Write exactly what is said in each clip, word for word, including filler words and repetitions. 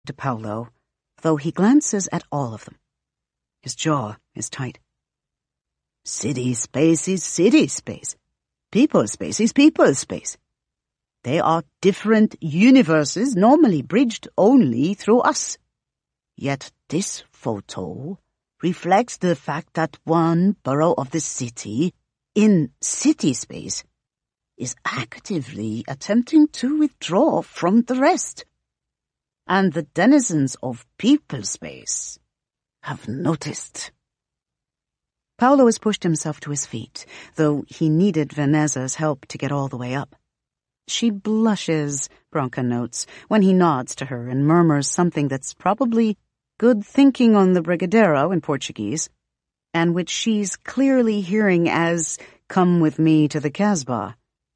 to Paolo, though he glances at all of them. His jaw is tight. City space is city space. People space is people space. They are different universes normally bridged only through us. Yet this photo reflects the fact that one borough of the city, in city space, is actively attempting to withdraw from the rest. And the denizens of people space have noticed. Paolo has pushed himself to his feet, though he needed Vanessa's help to get all the way up. She blushes, Branca notes, when he nods to her and murmurs something that's probably good thinking on the Brigadeiro in Portuguese, and which she's clearly hearing as, "Come with me to the Casbah."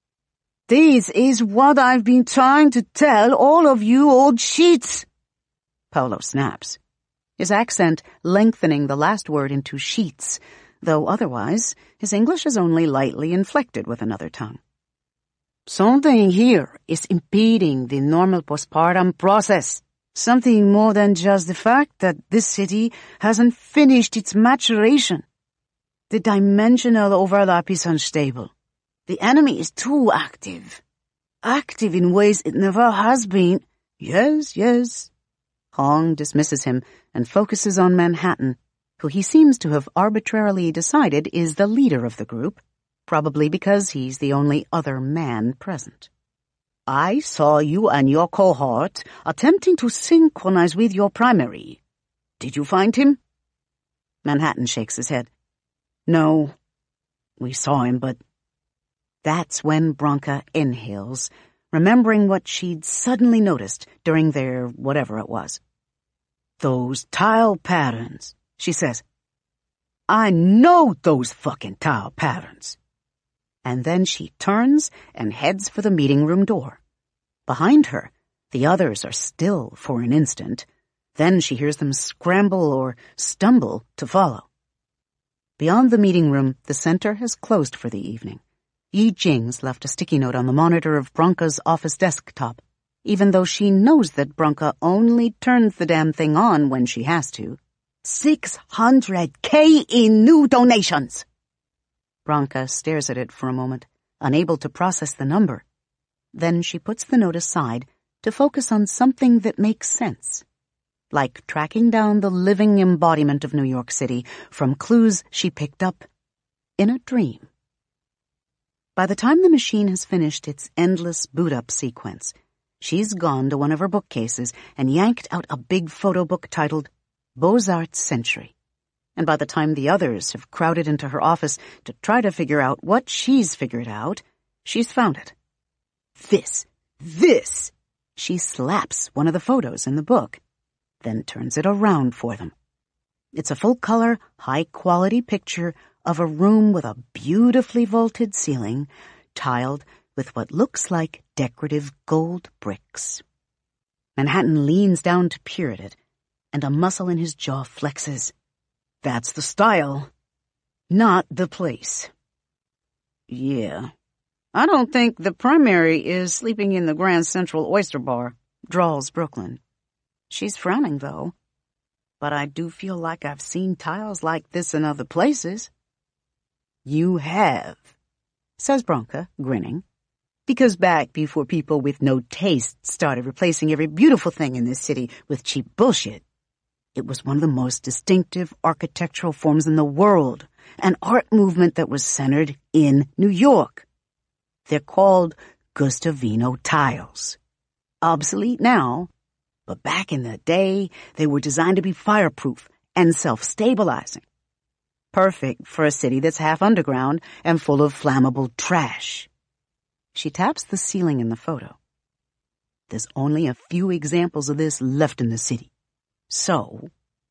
"This is what I've been trying to tell all of you old sheets." Paolo snaps, his accent lengthening the last word into sheets, though otherwise his English is only lightly inflected with another tongue. "Something here is impeding the normal postpartum process. Something more than just the fact that this city hasn't finished its maturation. The dimensional overlap is unstable. The enemy is too active. Active in ways it never has been." "Yes, yes." Hong dismisses him and focuses on Manhattan, who he seems to have arbitrarily decided is the leader of the group, probably because he's the only other man present. "I saw you and your cohort attempting to synchronize with your primary. Did you find him?" Manhattan shakes his head. "No. We saw him, but..." That's when Branca inhales, remembering what she'd suddenly noticed during their whatever it was. "Those tile patterns," she says. "I know those fucking tile patterns." And then she turns and heads for the meeting room door. Behind her, the others are still for an instant. Then she hears them scramble or stumble to follow. Beyond the meeting room, the center has closed for the evening. Yi Jing's left a sticky note on the monitor of Branca's office desktop, even though she knows that Branca only turns the damn thing on when she has to. six hundred K in new donations! Branca stares at it for a moment, unable to process the number. Then she puts the note aside to focus on something that makes sense, like tracking down the living embodiment of New York City from clues she picked up in a dream. By the time the machine has finished its endless boot-up sequence, she's gone to one of her bookcases and yanked out a big photo book titled Beaux-Arts Century. And by the time the others have crowded into her office to try to figure out what she's figured out, she's found it. This, this! She slaps one of the photos in the book, then turns it around for them. It's a full-color, high-quality picture of a room with a beautifully vaulted ceiling, tiled with what looks like decorative gold bricks. Manhattan leans down to peer at it, and a muscle in his jaw flexes. That's the style, not the place. "Yeah, I don't think the primary is sleeping in the Grand Central Oyster Bar," drawls Brooklyn. She's frowning, though. "But I do feel like I've seen tiles like this in other places." "You have," says Branca, grinning. "Because back before people with no taste started replacing every beautiful thing in this city with cheap bullshit, it was one of the most distinctive architectural forms in the world, an art movement that was centered in New York. They're called Gustavino tiles. Obsolete now, but back in the day, they were designed to be fireproof and self-stabilizing. Perfect for a city that's half underground and full of flammable trash." She taps the ceiling in the photo. "There's only a few examples of this left in the city. So..."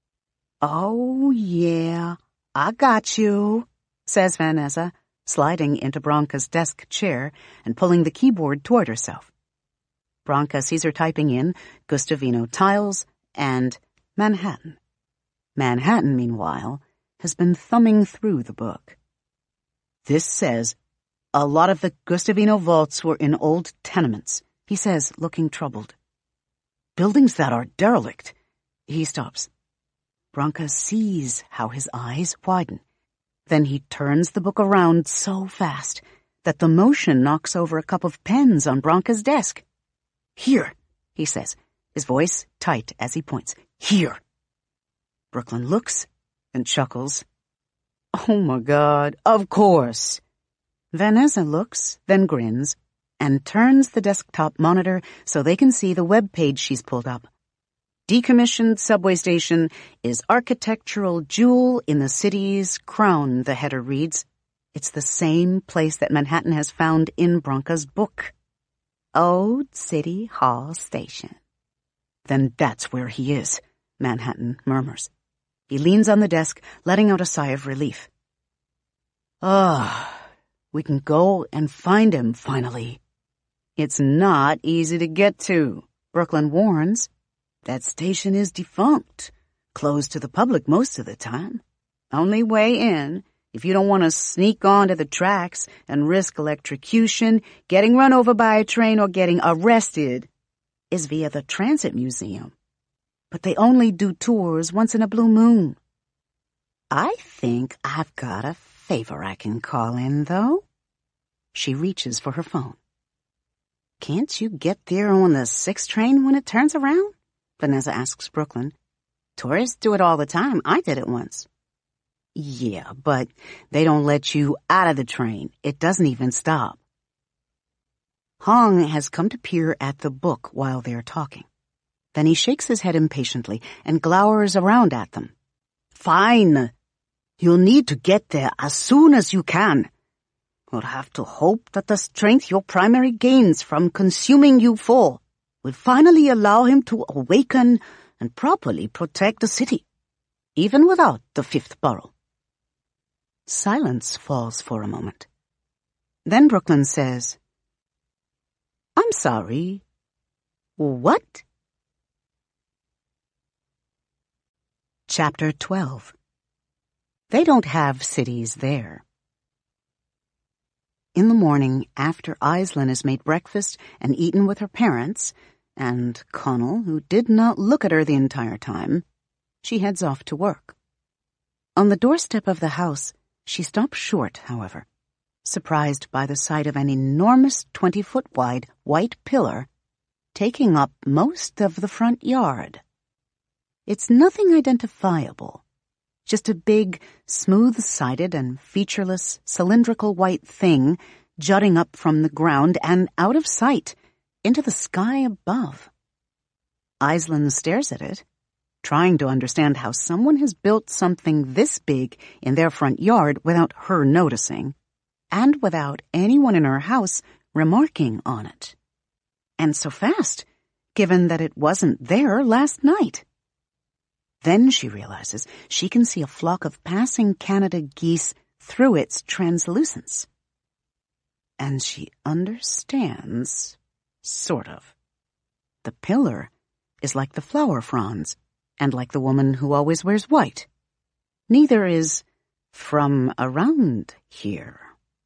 "Oh, yeah, I got you," says Vanessa, sliding into Branca's desk chair and pulling the keyboard toward herself. Branca sees her typing in Gustavino tiles and Manhattan. Manhattan, meanwhile, has been thumbing through the book. "This says, a lot of the Gustavino vaults were in old tenements," he says, looking troubled. buildings that are derelict. He stops. Branka sees how his eyes widen. Then he turns the book around so fast that the motion knocks over a cup of pens on Branka's desk. "Here," he says, his voice tight as he points. "Here." Brooklyn looks and chuckles. "Oh my God, of course." Vanessa looks, then grins, and turns the desktop monitor so they can see the web page she's pulled up. "Decommissioned subway station is architectural jewel in the city's crown," the header reads. It's the same place that Manhattan has found in Branka's book. Old City Hall Station. "Then that's where he is," Manhattan murmurs. He leans on the desk, letting out a sigh of relief. "Ah, we can go and find him, finally." "It's not easy to get to," Brooklyn warns. "That station is defunct, closed to the public most of the time. Only way in, if you don't want to sneak onto the tracks and risk electrocution, getting run over by a train, or getting arrested, is via the Transit Museum. But they only do tours once in a blue moon." "I think I've got a favor I can call in, though." She reaches for her phone. "Can't you get there on the six train when it turns around?" Vanessa asks Brooklyn. "Tourists do it all the time. I did it once." "Yeah, but they don't let you out of the train. It doesn't even stop." Hong has come to peer at the book while they're talking. Then he shakes his head impatiently and glowers around at them. "Fine. You'll need to get there as soon as you can. You'll have to hope that the strength your primary gains from consuming you for will finally allow him to awaken and properly protect the city, even without the fifth borough." Silence falls for a moment. Then Brooklyn says, "I'm sorry. What?" Chapter twelve. They don't have cities there. In the morning, after Aislinn has made breakfast and eaten with her parents, and Connell, who did not look at her the entire time, she heads off to work. On the doorstep of the house, she stops short, however, surprised by the sight of an enormous twenty-foot-wide white pillar taking up most of the front yard. It's nothing identifiable, just a big, smooth-sided and featureless, cylindrical white thing jutting up from the ground and out of sight into the sky above. Aislinn stares at it, trying to understand how someone has built something this big in their front yard without her noticing, and without anyone in her house remarking on it. And so fast, given that it wasn't there last night. Then she realizes she can see a flock of passing Canada geese through its translucence. And she understands, sort of. The pillar is like the flower fronds, and like the woman who always wears white. Neither is from around here.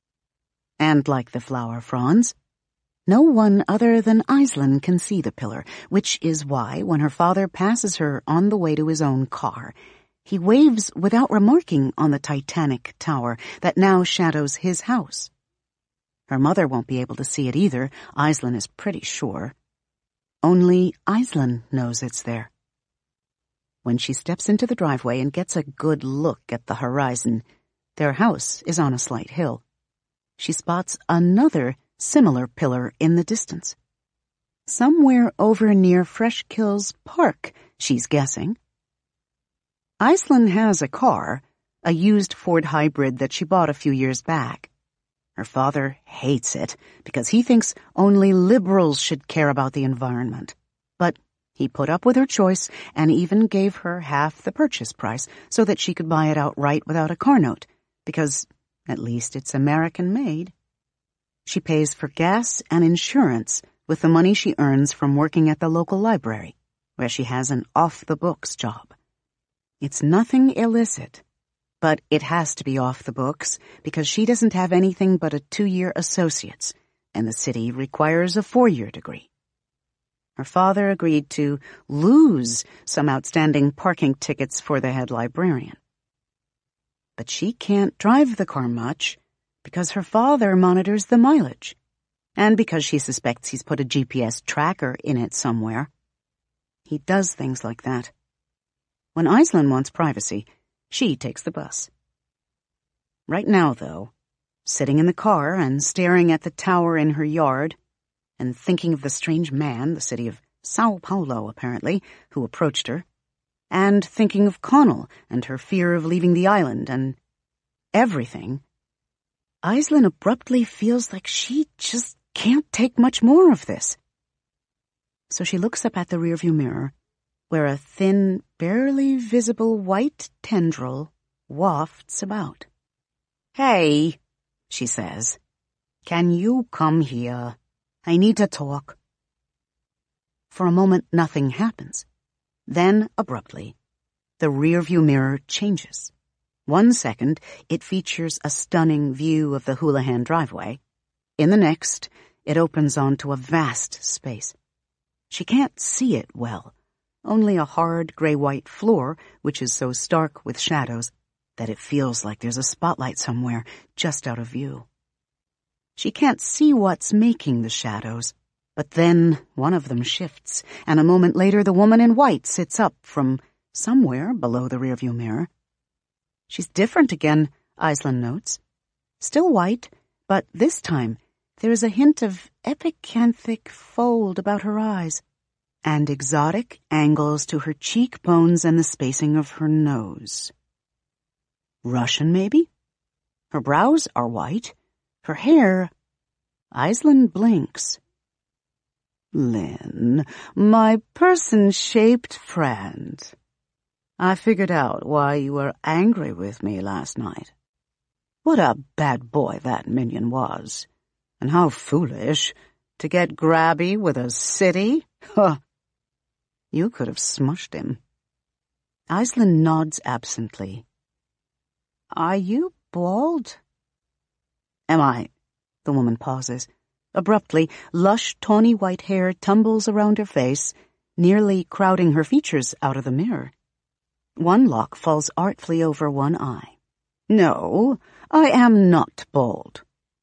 And like the flower fronds, no one other than Aislinn can see the pillar, which is why, when her father passes her on the way to his own car, he waves without remarking on the Titanic tower that now shadows his house. Her mother won't be able to see it either, Aislinn is pretty sure. Only Aislinn knows it's there. When she steps into the driveway and gets a good look at the horizon, their house is on a slight hill. She spots another similar pillar in the distance. Somewhere over near Fresh Kills Park, she's guessing. Aislinn has a car, a used Ford Hybrid that she bought a few years back. Her father hates it because he thinks only liberals should care about the environment. But he put up with her choice and even gave her half the purchase price so that she could buy it outright without a car note, because at least it's American-made. She pays for gas and insurance with the money she earns from working at the local library, where she has an off-the-books job. It's nothing illicit, but it has to be off the books because she doesn't have anything but a two-year associate's, and the city requires a four-year degree. Her father agreed to lose some outstanding parking tickets for the head librarian. But she can't drive the car much because her father monitors the mileage, and because she suspects he's put a G P S tracker in it somewhere. He does things like that. When Aislinn wants privacy, she takes the bus. Right now, though, sitting in the car and staring at the tower in her yard, and thinking of the strange man, the city of Sao Paulo apparently, who approached her, and thinking of Connell and her fear of leaving the island and everything, Aislinn abruptly feels like she just can't take much more of this. So she looks up at the rearview mirror, where a thin, barely visible white tendril wafts about. "Hey," she says, "can you come here? I need to talk." For a moment, nothing happens. Then, abruptly, the rearview mirror changes. One second, it features a stunning view of the Houlihan driveway. In the next, it opens onto a vast space. She can't see it well, only a hard gray-white floor, which is so stark with shadows that it feels like there's a spotlight somewhere just out of view. She can't see what's making the shadows, but then one of them shifts, and a moment later the woman in white sits up from somewhere below the rearview mirror. She's different again, Aislinn notes. Still white, but this time there is a hint of epicanthic fold about her eyes, and exotic angles to her cheekbones and the spacing of her nose. Russian, maybe? Her brows are white. Her hair... Aislinn blinks. "Lynn, my person-shaped friend. I figured out why you were angry with me last night. What a bad boy that minion was. And how foolish to get grabby with a city. Huh. You could have smushed him." Aislinn nods absently. "Are you bald?" "Am I?" The woman pauses. Abruptly, lush, tawny white hair tumbles around her face, nearly crowding her features out of the mirror. One lock falls artfully over one eye. "No, I am not bald."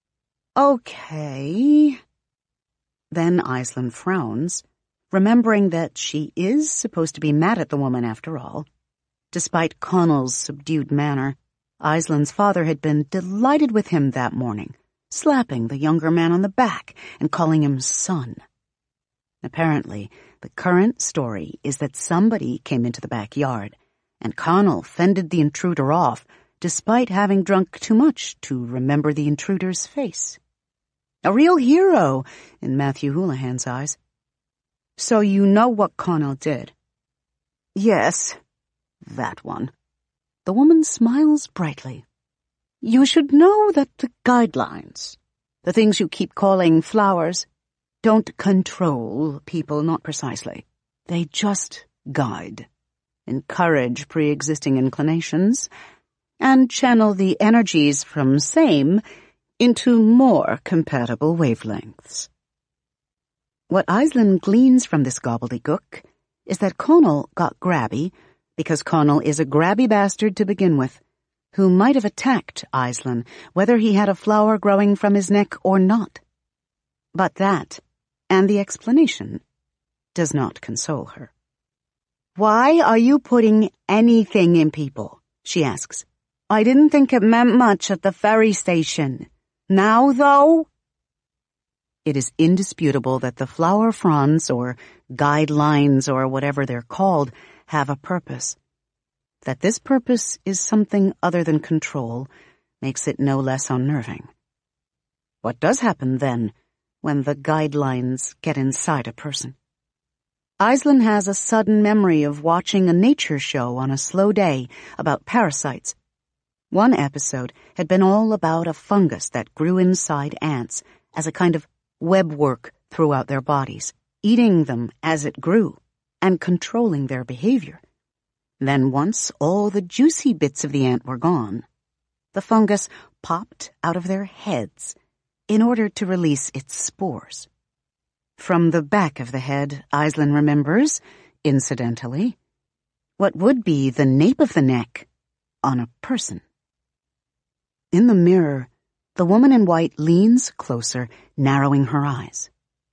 "Okay." Then Aislinn frowns, remembering that she is supposed to be mad at the woman after all. Despite Connell's subdued manner, Aislinn's father had been delighted with him that morning, slapping the younger man on the back and calling him son. Apparently, the current story is that somebody came into the backyard, and Connell fended the intruder off, despite having drunk too much to remember the intruder's face. A real hero in Matthew Houlihan's eyes. "So you know what Connell did?" "Yes, that one." The woman smiles brightly. "You should know that the guidelines, the things you keep calling flowers, don't control people, not precisely. They just guide, encourage pre-existing inclinations, and channel the energies from same into more compatible wavelengths." What Aislinn gleans from this gobbledygook is that Connell got grabby because Connell is a grabby bastard to begin with, who might have attacked Aislinn, whether he had a flower growing from his neck or not. But that, and the explanation, does not console her. "Why are you putting anything in people?" she asks. "I didn't think it meant much at the ferry station. Now, though?" It is indisputable that the flower fronds, or guidelines, or whatever they're called, have a purpose. That this purpose is something other than control makes it no less unnerving. What does happen, then, when the guidelines get inside a person? Aislinn has a sudden memory of watching a nature show on a slow day about parasites. One episode had been all about a fungus that grew inside ants as a kind of webwork throughout their bodies, eating them as it grew and controlling their behavior. Then once all the juicy bits of the ant were gone, the fungus popped out of their heads in order to release its spores. From the back of the head, Aislinn remembers, incidentally, what would be the nape of the neck on a person. In the mirror, the woman in white leans closer, narrowing her eyes.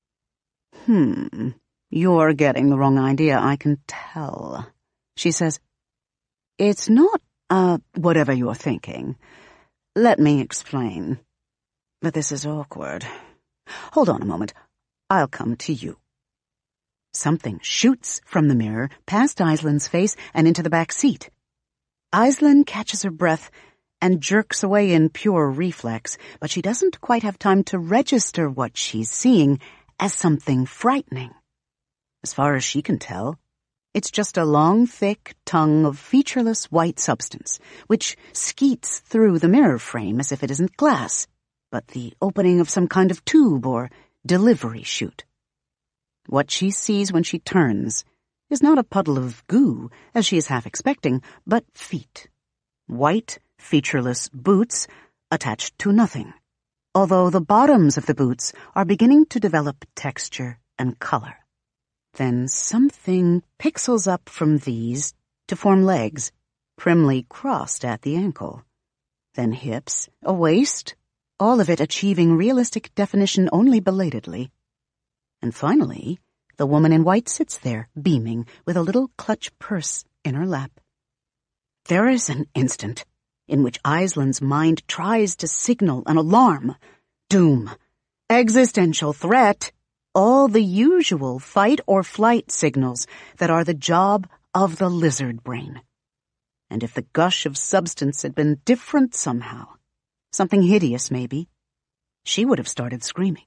Hmm, you're getting the wrong idea, I can tell, she says. It's not, uh, whatever you're thinking. Let me explain. But this is awkward. Hold on a moment. I'll come to you. Something shoots from the mirror, past Aislinn's face, and into the back seat. Aislinn catches her breath and jerks away in pure reflex, but she doesn't quite have time to register what she's seeing as something frightening. As far as she can tell, it's just a long, thick tongue of featureless white substance, which skeets through the mirror frame as if it isn't glass, but the opening of some kind of tube or delivery chute. What she sees when she turns is not a puddle of goo, as she is half expecting, but feet. White, featureless boots attached to nothing, although the bottoms of the boots are beginning to develop texture and color. Then something pixels up from these to form legs, primly crossed at the ankle. Then hips, a waist, all of it achieving realistic definition only belatedly. And finally, the woman in white sits there, beaming, with a little clutch purse in her lap. There is an instant in which Aislinn's mind tries to signal an alarm, doom, existential threat, all the usual fight or flight signals that are the job of the lizard brain. And if the gush of substance had been different somehow, something hideous maybe, she would have started screaming.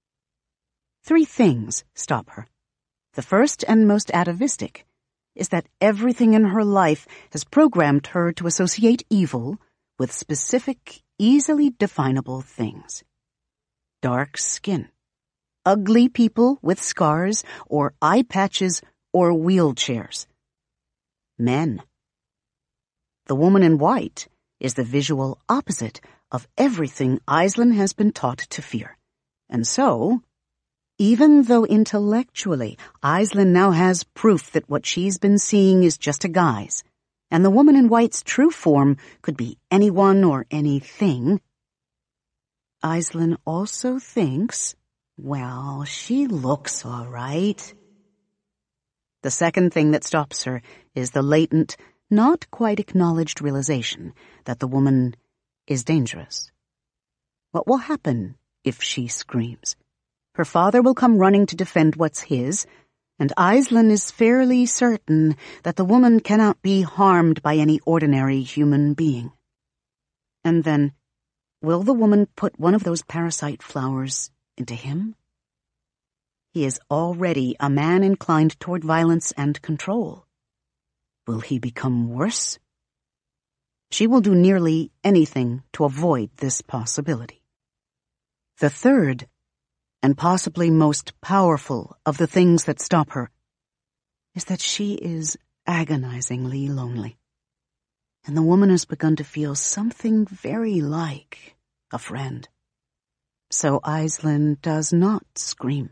Three things stop her. The first and most atavistic is that everything in her life has programmed her to associate evil with specific, easily definable things. Dark skin, ugly people with scars or eye patches or wheelchairs. Men. The woman in white is the visual opposite of everything Aislinn has been taught to fear. And so, even though intellectually Aislinn now has proof that what she's been seeing is just a guise, and the woman in white's true form could be anyone or anything, Aislinn also thinks, well, she looks all right. The second thing that stops her is the latent, not quite acknowledged realization that the woman is dangerous. What will happen if she screams? Her father will come running to defend what's his, and Aislinn is fairly certain that the woman cannot be harmed by any ordinary human being. And then, will the woman put one of those parasite flowers into him? He is already a man inclined toward violence and control. Will he become worse? She will do nearly anything to avoid this possibility. The third, and possibly most powerful of the things that stop her, is that she is agonizingly lonely. And the woman has begun to feel something very like a friend. So Aislinn does not scream.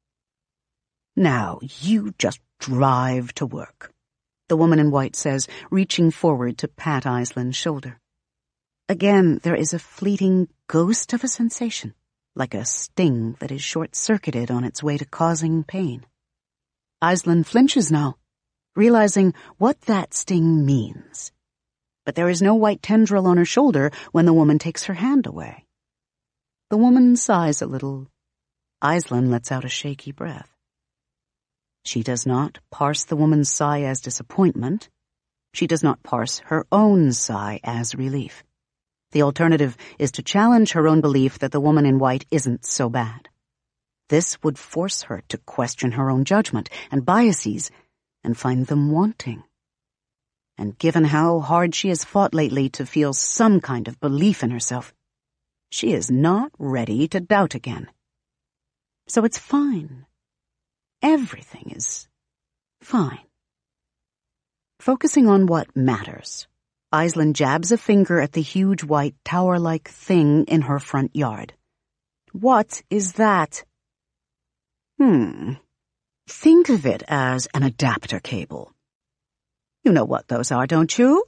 Now, you just drive to work, the woman in white says, reaching forward to pat Aislinn's shoulder. Again, there is a fleeting ghost of a sensation, like a sting that is short-circuited on its way to causing pain. Aislinn flinches now, realizing what that sting means. But there is no white tendril on her shoulder when the woman takes her hand away. The woman sighs a little. Aislinn lets out a shaky breath. She does not parse the woman's sigh as disappointment. She does not parse her own sigh as relief. The alternative is to challenge her own belief that the woman in white isn't so bad. This would force her to question her own judgment and biases and find them wanting. And given how hard she has fought lately to feel some kind of belief in herself, she is not ready to doubt again. So it's fine. Everything is fine. Focusing on what matters, Aislinn jabs a finger at the huge white tower-like thing in her front yard. What is that? Hmm. Think of it as an adapter cable. You know what those are, don't you?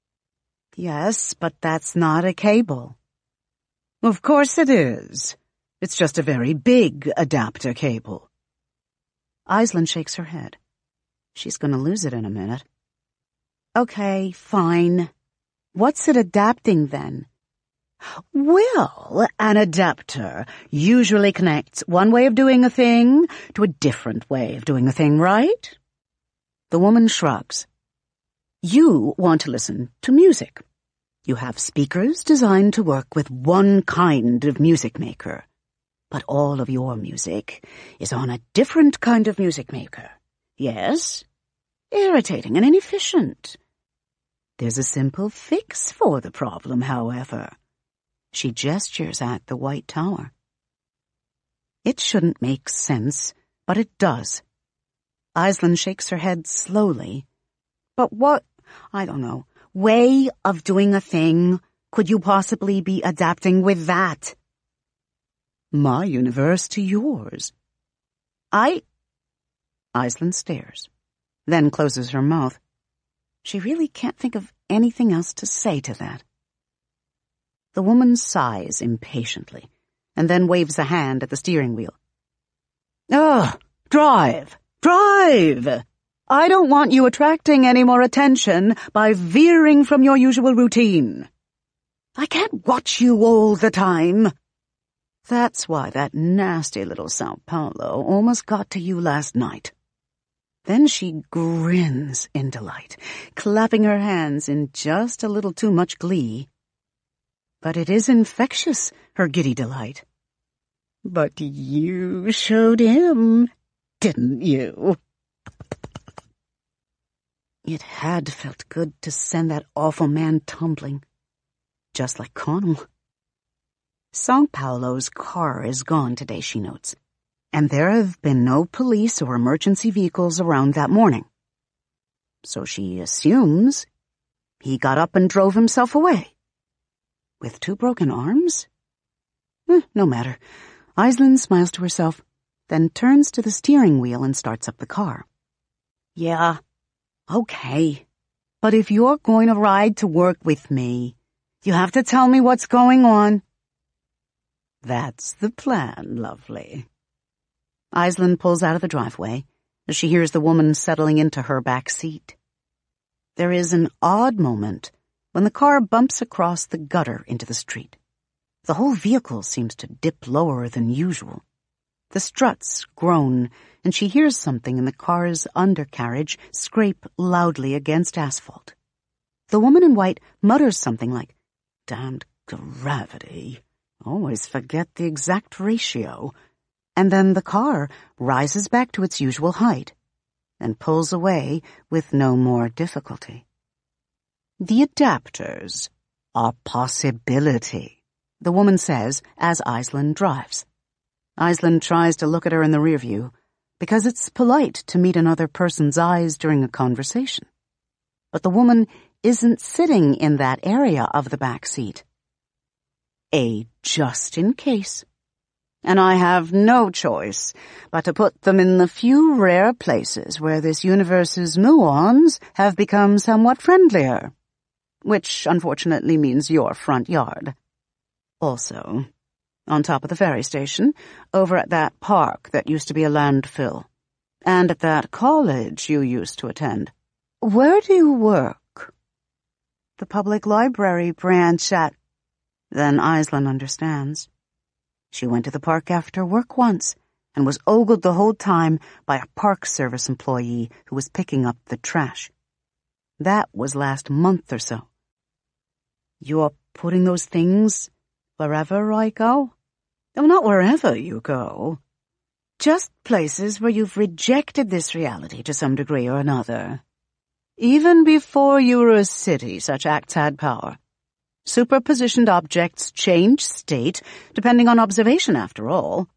Yes, but that's not a cable. Of course it is. It's just a very big adapter cable. Aislinn shakes her head. She's going to lose it in a minute. Okay, fine. What's it adapting then? Well, an adapter usually connects one way of doing a thing to a different way of doing a thing, right? The woman shrugs. You want to listen to music. You have speakers designed to work with one kind of music maker. But all of your music is on a different kind of music maker. Yes? Irritating and inefficient. There's a simple fix for the problem, however. She gestures at the White Tower. It shouldn't make sense, but it does. Aislinn shakes her head slowly. But what, I don't know, way of doing a thing could you possibly be adapting with that? My universe to yours. I... Aislinn stares, then closes her mouth. She really can't think of anything else to say to that. The woman sighs impatiently, and then waves a hand at the steering wheel. Ugh! Drive! Drive! I don't want you attracting any more attention by veering from your usual routine. I can't watch you all the time. That's why that nasty little Sao Paulo almost got to you last night. Then she grins in delight, clapping her hands in just a little too much glee. But it is infectious, her giddy delight. But you showed him, didn't you? It had felt good to send that awful man tumbling, just like Connell. Sao Paulo's car is gone today, she notes, and there have been no police or emergency vehicles around that morning. So she assumes he got up and drove himself away. With two broken arms? Eh, no matter. Aislinn smiles to herself, then turns to the steering wheel and starts up the car. Yeah, okay. But if you're going to ride to work with me, you have to tell me what's going on. That's the plan, lovely. Aislinn pulls out of the driveway as she hears the woman settling into her back seat. There is an odd moment when the car bumps across the gutter into the street. The whole vehicle seems to dip lower than usual. The struts groan, and she hears something in the car's undercarriage scrape loudly against asphalt. The woman in white mutters something like, "Damned gravity. Always forget the exact ratio." And then the car rises back to its usual height and pulls away with no more difficulty. The adapters are possibility, the woman says as Aislinn drives. Aislinn tries to look at her in the rear view because it's polite to meet another person's eyes during a conversation. But the woman isn't sitting in that area of the back seat. A just in case. And I have no choice but to put them in the few rare places where this universe's muons have become somewhat friendlier, which unfortunately means your front yard. Also, on top of the ferry station, over at that park that used to be a landfill, and at that college you used to attend. Where do you work? The public library branch at... Then Aislinn understands. She went to the park after work once and was ogled the whole time by a Park Service employee who was picking up the trash. That was last month or so. You're putting those things wherever I go? No, not wherever you go. Just places where you've rejected this reality to some degree or another. Even before you were a city, such acts had power. Superpositioned objects change state, depending on observation, after all.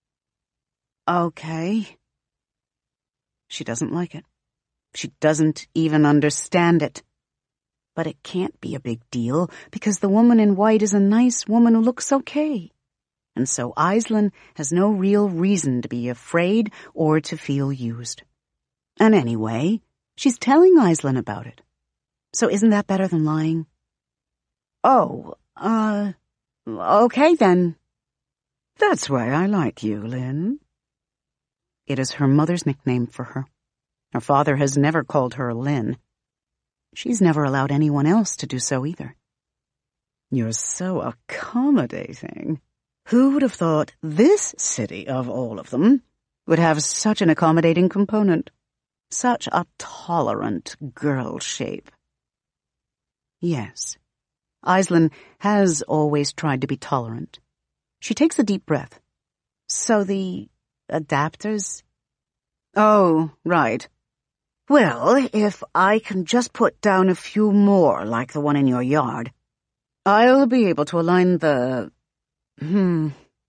Okay. She doesn't like it. She doesn't even understand it. But it can't be a big deal, because the woman in white is a nice woman who looks okay. and so Aislinn has no real reason to be afraid or to feel used. And anyway, she's telling Aislinn about it. So isn't that better than lying? Oh, uh, okay then. That's why I like you, Lynn. It is her mother's nickname for her. Her father has never called her Lynn. She's never allowed anyone else to do so either. You're so accommodating. Who would have thought this city, of all of them, would have such an accommodating component? Such a tolerant girl shape. Yes, Aislinn has always tried to be tolerant. She takes a deep breath. So the adapters? Oh, right. Well, if I can just put down a few more like the one in your yard, I'll be able to align the... Hmm.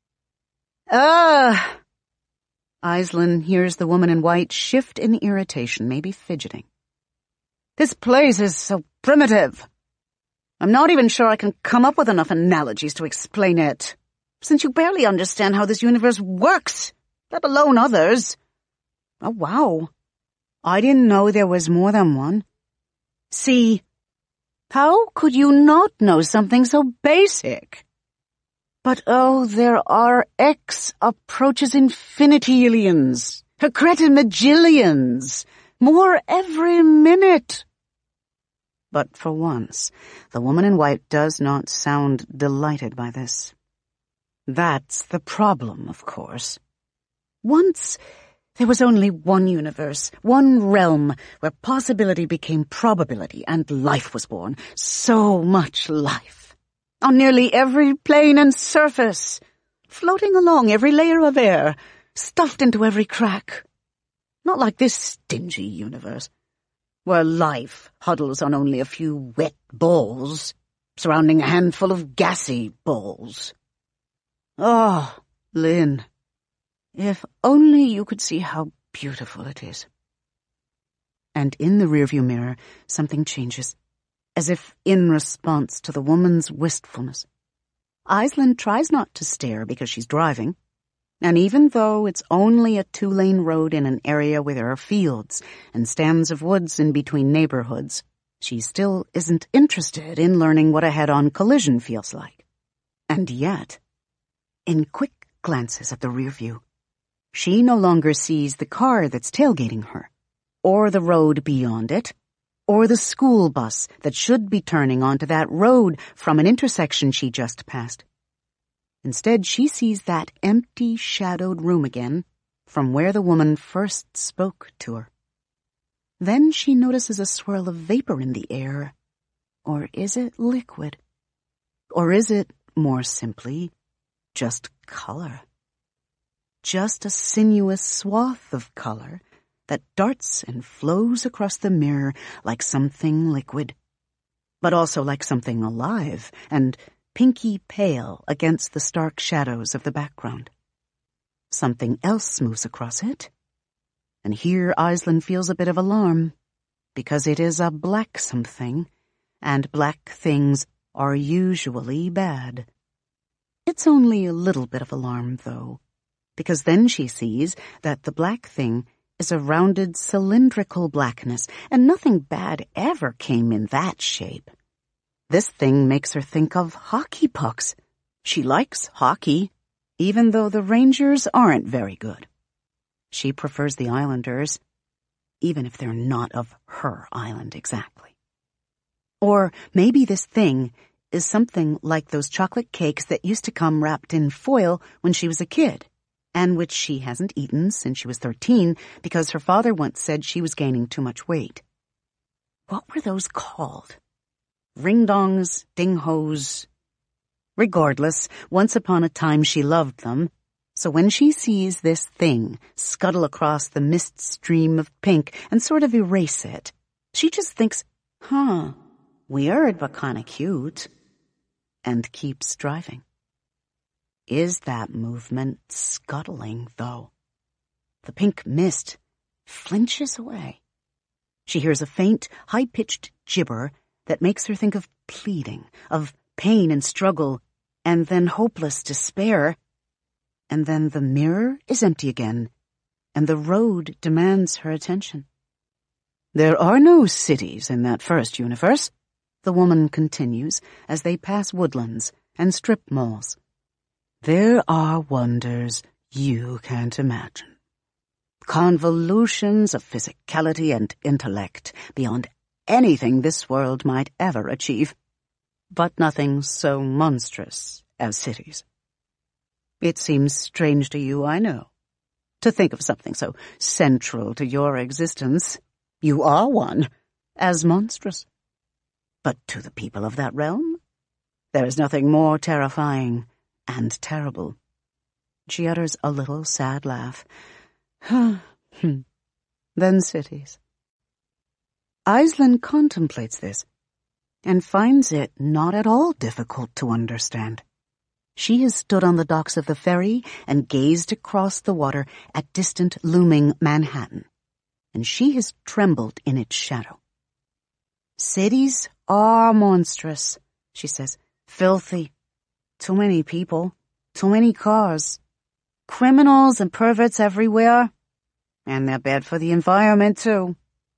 Ah! Aislinn hears the woman in white shift in irritation, maybe fidgeting. This place is so primitive. I'm not even sure I can come up with enough analogies to explain it, since you barely understand how this universe works, let alone others. Oh, wow. I didn't know there was more than one. See, how could you not know something so basic? But oh, there are X approaches infinity-illions, Hecretimagillions, more every minute. But for once, the woman in white does not sound delighted by this. That's the problem, of course. Once, there was only one universe, one realm, where possibility became probability and life was born. So much life. On nearly every plane and surface, floating along every layer of air, stuffed into every crack. Not like this stingy universe, where life huddles on only a few wet balls, surrounding a handful of gassy balls. Oh, Lynn, if only you could see how beautiful it is. And in the rearview mirror, something changes, as if in response to the woman's wistfulness. Aislinn tries not to stare because she's driving, and even though it's only a two-lane road in an area where there are fields and stands of woods in between neighborhoods, she still isn't interested in learning what a head-on collision feels like. And yet, in quick glances at the rear view, she no longer sees the car that's tailgating her, or the road beyond it, or the school bus that should be turning onto that road from an intersection she just passed. Instead, she sees that empty, shadowed room again from where the woman first spoke to her. Then she notices a swirl of vapor in the air. Or is it liquid? Or is it, more simply, just color? Just a sinuous swath of color that darts and flows across the mirror like something liquid, but also like something alive and pinky pale against the stark shadows of the background. Something else moves across it, and here Aislinn feels a bit of alarm, because it is a black something, and black things are usually bad. It's only a little bit of alarm, though, because then she sees that the black thing is a rounded cylindrical blackness, and nothing bad ever came in that shape. This thing makes her think of hockey pucks. She likes hockey, even though the Rangers aren't very good. She prefers the Islanders, even if they're not of her island exactly. Or maybe this thing is something like those chocolate cakes that used to come wrapped in foil when she was a kid, and which she hasn't eaten since she was thirteen because her father once said she was gaining too much weight. What were those called? Ring-dongs, ding-hos. Regardless, once upon a time she loved them, so when she sees this thing scuttle across the mist stream of pink and sort of erase it, she just thinks, huh, weird but kinda cute, and keeps driving. Is that movement scuttling, though? The pink mist flinches away. She hears a faint, high-pitched gibber that makes her think of pleading, of pain and struggle, and then hopeless despair, And then the mirror is empty again, and the road demands her attention. There are no cities in that first universe, the woman continues as they pass woodlands and strip malls. There are wonders you can't imagine. Convolutions of physicality and intellect beyond anything this world might ever achieve, but nothing so monstrous as cities. It seems strange to you, I know, to think of something so central to your existence, you are one, as monstrous. But to the people of that realm, there is nothing more terrifying and terrible. She utters a little sad laugh. Then cities. Aislinn contemplates this, and finds it not at all difficult to understand. She has stood on the docks of the ferry and gazed across the water at distant looming Manhattan, and she has trembled in its shadow. Cities are monstrous, she says. Filthy. Too many people. Too many cars. Criminals and perverts everywhere. And they're bad for the environment, too.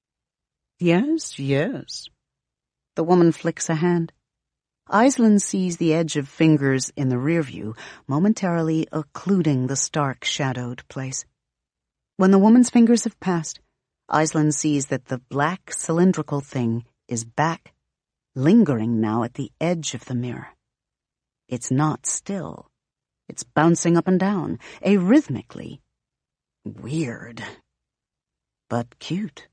Yes, yes. The woman flicks a hand. Aislinn sees the edge of fingers in the rear view, momentarily occluding the stark, shadowed place. When the woman's fingers have passed, Aislinn sees that the black, cylindrical thing is back, lingering now at the edge of the mirror. It's not still. It's bouncing up and down, arrhythmically. Weird. But cute.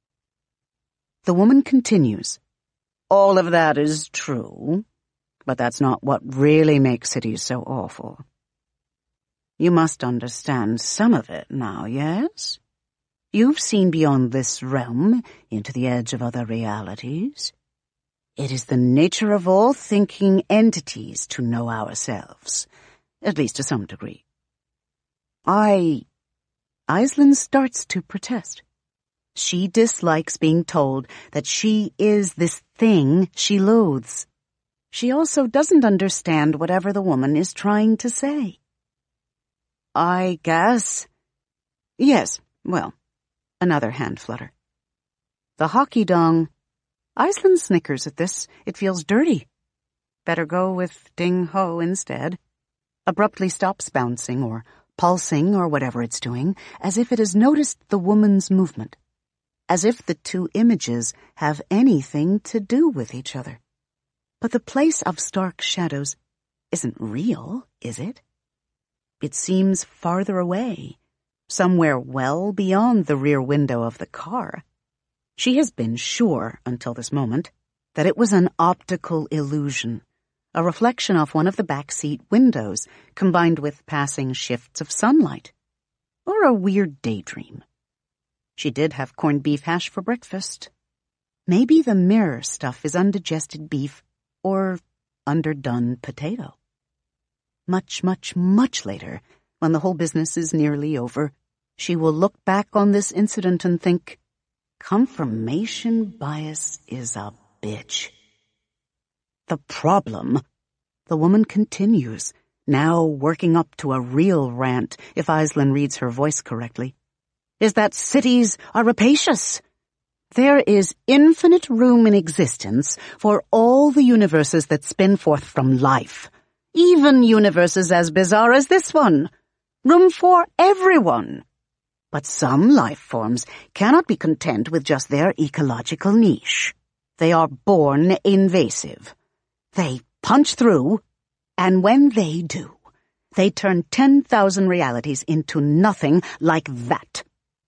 The woman continues. All of that is true, but that's not what really makes cities so awful. You must understand some of it now, yes? You've seen beyond this realm into the edge of other realities. It is the nature of all thinking entities to know ourselves, at least to some degree. I... Aislinn starts to protest. She dislikes being told that she is this thing she loathes. She also doesn't understand whatever the woman is trying to say. I guess. Yes, well, another hand flutter. The hockey dong. Aislinn snickers at this. It feels dirty. Better go with ding ho instead. Abruptly stops bouncing or pulsing or whatever it's doing, as if it has noticed the woman's movement. As if the two images have anything to do with each other. But the place of stark shadows isn't real, is it? It seems farther away, somewhere well beyond the rear window of the car. She has been sure, until this moment, that it was an optical illusion, a reflection of one of the back seat windows, combined with passing shifts of sunlight, or a weird daydream. She did have corned beef hash for breakfast. Maybe the mirror stuff is undigested beef or underdone potato. Much, much, much later, when the whole business is nearly over, she will look back on this incident and think, confirmation bias is a bitch. The problem, the woman continues, now working up to a real rant, if Aislinn reads her voice correctly, is that cities are rapacious. There is infinite room in existence for all the universes that spin forth from life, even universes as bizarre as this one. Room for everyone. But some life forms cannot be content with just their ecological niche. They are born invasive. They punch through, and when they do, they turn ten thousand realities into nothing like that.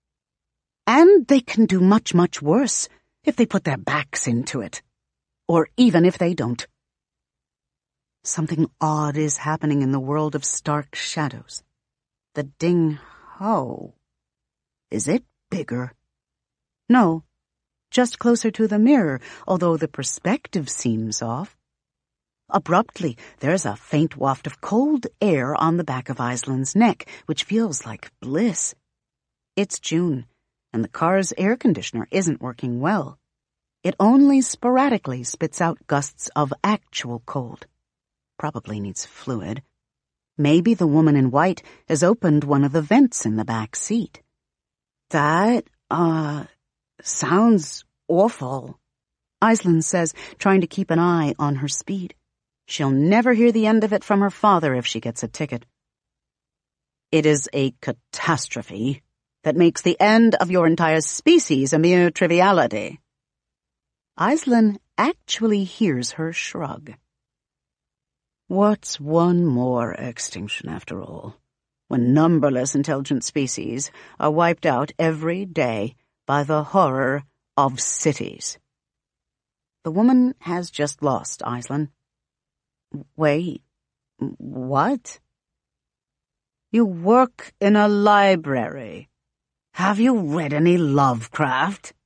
And they can do much, much worse if they put their backs into it. Or even if they don't. Something odd is happening in the world of stark shadows. The ding-ho. Is it bigger? No, just closer to the mirror, although the perspective seems off. Abruptly, there's a faint waft of cold air on the back of Aislinn's neck, which feels like bliss. It's June, and the car's air conditioner isn't working well. It only sporadically spits out gusts of actual cold. Probably needs fluid. Maybe the woman in white has opened one of the vents in the back seat. That, uh, sounds awful, Aislinn says, trying to keep an eye on her speed. She'll never hear the end of it from her father if she gets a ticket. It is a catastrophe that makes the end of your entire species a mere triviality. Aislinn actually hears her shrug. What's one more extinction, after all, when numberless intelligent species are wiped out every day by the horror of cities? The woman has just lost Aislinn. Wait, what? You work in a library. Have you read any Lovecraft?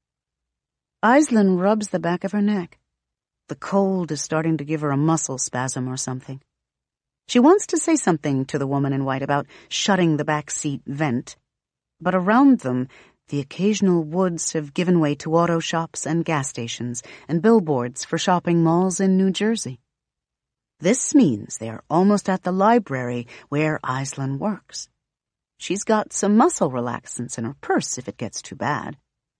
Aislinn rubs the back of her neck. The cold is starting to give her a muscle spasm or something. She wants to say something to the woman in white about shutting the back seat vent, but around them the occasional woods have given way to auto shops and gas stations and billboards for shopping malls in New Jersey. This means they are almost at the library where Aislinn works. She's got some muscle relaxants in her purse if it gets too bad.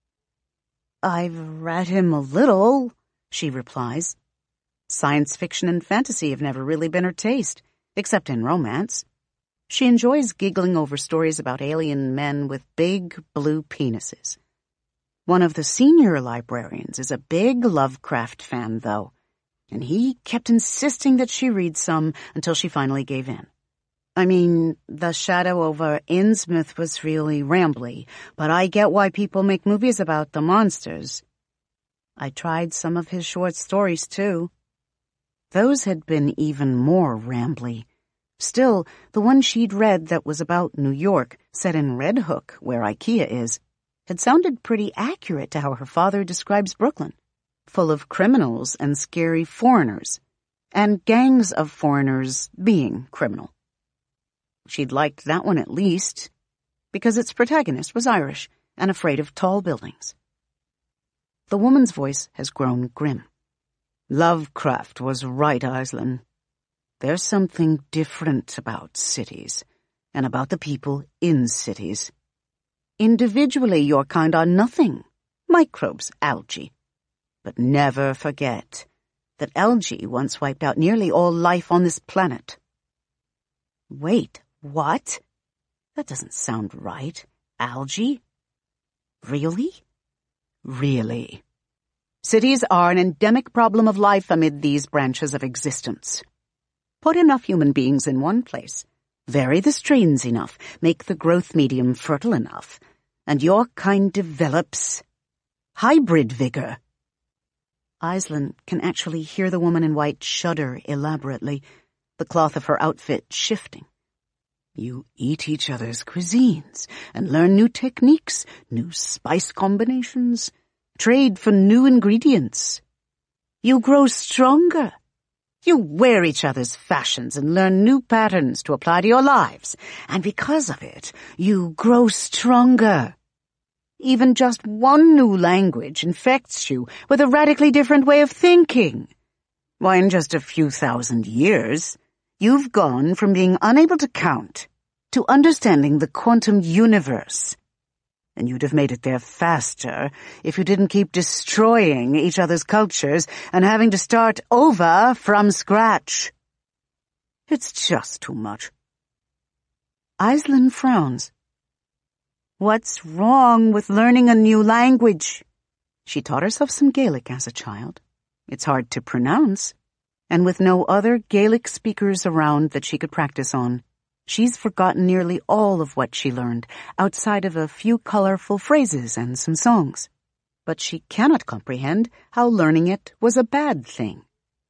I've read him a little, she replies. Science fiction and fantasy have never really been her taste, except in romance. She enjoys giggling over stories about alien men with big blue penises. One of the senior librarians is a big Lovecraft fan, though, and he kept insisting that she read some until she finally gave in. I mean, The Shadow over Innsmouth was really rambly, but I get why people make movies about the monsters. I tried some of his short stories, too. Those had been even more rambly. Still, the one she'd read that was about New York, set in Red Hook, where IKEA is, had sounded pretty accurate to how her father describes Brooklyn, full of criminals and scary foreigners, and gangs of foreigners being criminal. She'd liked that one at least, because its protagonist was Irish and afraid of tall buildings. The woman's voice has grown grim. Lovecraft was right, Aislinn. There's something different about cities, and about the people in cities. Individually, your kind are nothing. Microbes, algae. But never forget that algae once wiped out nearly all life on this planet. Wait, what? That doesn't sound right. Algae? Really? Really. Cities are an endemic problem of life amid these branches of existence. Put enough human beings in one place, vary the strains enough, make the growth medium fertile enough, and your kind develops hybrid vigor. Aislinn can actually hear the woman in white shudder elaborately, the cloth of her outfit shifting. You eat each other's cuisines and learn new techniques, new spice combinations, trade for new ingredients. You grow stronger. You wear each other's fashions and learn new patterns to apply to your lives, and because of it, you grow stronger. Even just one new language infects you with a radically different way of thinking. Why, in just a few thousand years, you've gone from being unable to count to understanding the quantum universe. And you'd have made it there faster if you didn't keep destroying each other's cultures and having to start over from scratch. It's just too much. Aislinn frowns. What's wrong with learning a new language? She taught herself some Gaelic as a child. It's hard to pronounce, and with no other Gaelic speakers around that she could practice on, she's forgotten nearly all of what she learned, outside of a few colorful phrases and some songs. But she cannot comprehend how learning it was a bad thing.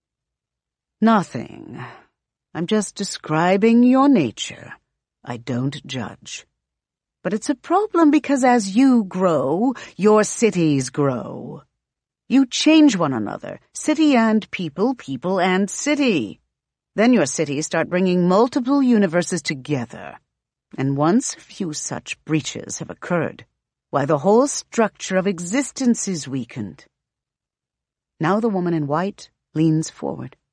Nothing. I'm just describing your nature. I don't judge. But it's a problem because as you grow, your cities grow. You change one another, city and people, people and city. Then your cities start bringing multiple universes together. And once a few such breaches have occurred, why, the whole structure of existence is weakened. Now the woman in white leans forward.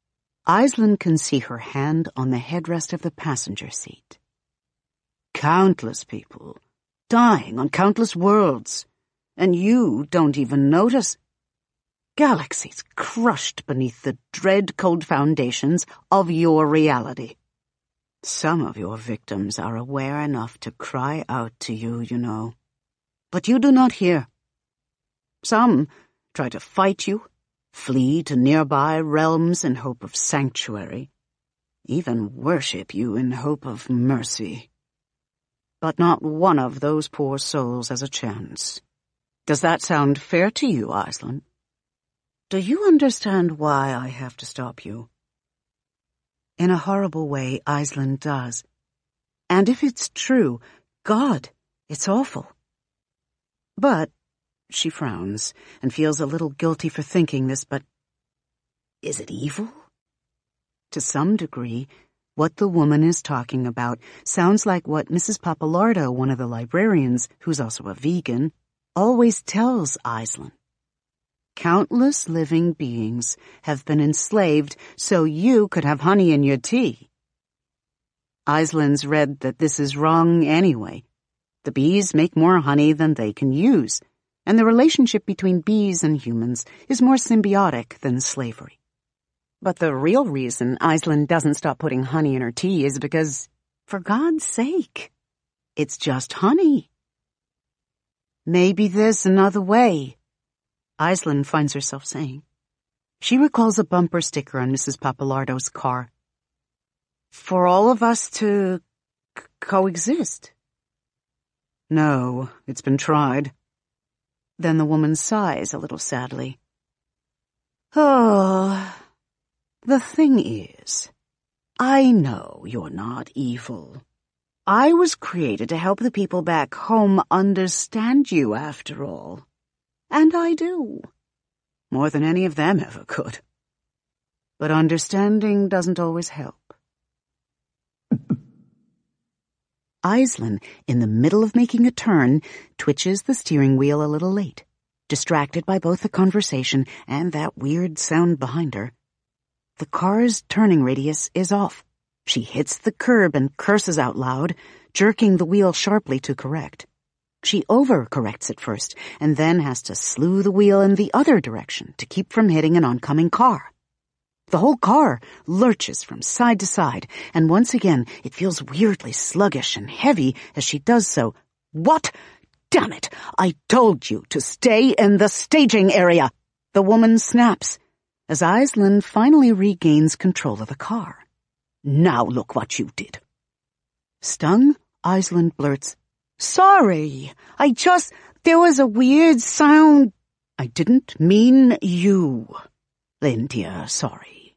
Aisling can see her hand on the headrest of the passenger seat. Countless people, dying on countless worlds, and you don't even notice. Galaxies crushed beneath the dread cold foundations of your reality. Some of your victims are aware enough to cry out to you, you know. But you do not hear. Some try to fight you, flee to nearby realms in hope of sanctuary, even worship you in hope of mercy. But not one of those poor souls has a chance. Does that sound fair to you, Aisling? Do you understand why I have to stop you? In a horrible way, Aisling does. And if it's true, God, it's awful. But she frowns and feels a little guilty for thinking this, but is it evil? To some degree, what the woman is talking about sounds like what Missus Pappalardo, one of the librarians, who's also a vegan, always tells Aisling. Countless living beings have been enslaved so you could have honey in your tea. Aisling's read that this is wrong anyway. The bees make more honey than they can use, and the relationship between bees and humans is more symbiotic than slavery. But the real reason Aisling doesn't stop putting honey in her tea is because, for God's sake, it's just honey. Maybe there's another way, Aisling finds herself saying. She recalls a bumper sticker on Missus Pappalardo's car. For all of us to c- coexist. No, it's been tried. Then the woman sighs a little sadly. Oh, the thing is, I know you're not evil. I was created to help the people back home understand you, after all. And I do. More than any of them ever could. But understanding doesn't always help. Aisling, in the middle of making a turn, twitches the steering wheel a little late, distracted by both the conversation and that weird sound behind her. The car's turning radius is off. She hits the curb and curses out loud, jerking the wheel sharply to correct. She overcorrects at first, and then has to slew the wheel in the other direction to keep from hitting an oncoming car. The whole car lurches from side to side, and once again it feels weirdly sluggish and heavy as she does so. What? Damn it! I told you to stay in the staging area! The woman snaps, as Aisling finally regains control of the car. Now look what you did. Stung, Aisling blurts, Sorry, I just, there was a weird sound. I didn't mean you, Lindia, sorry.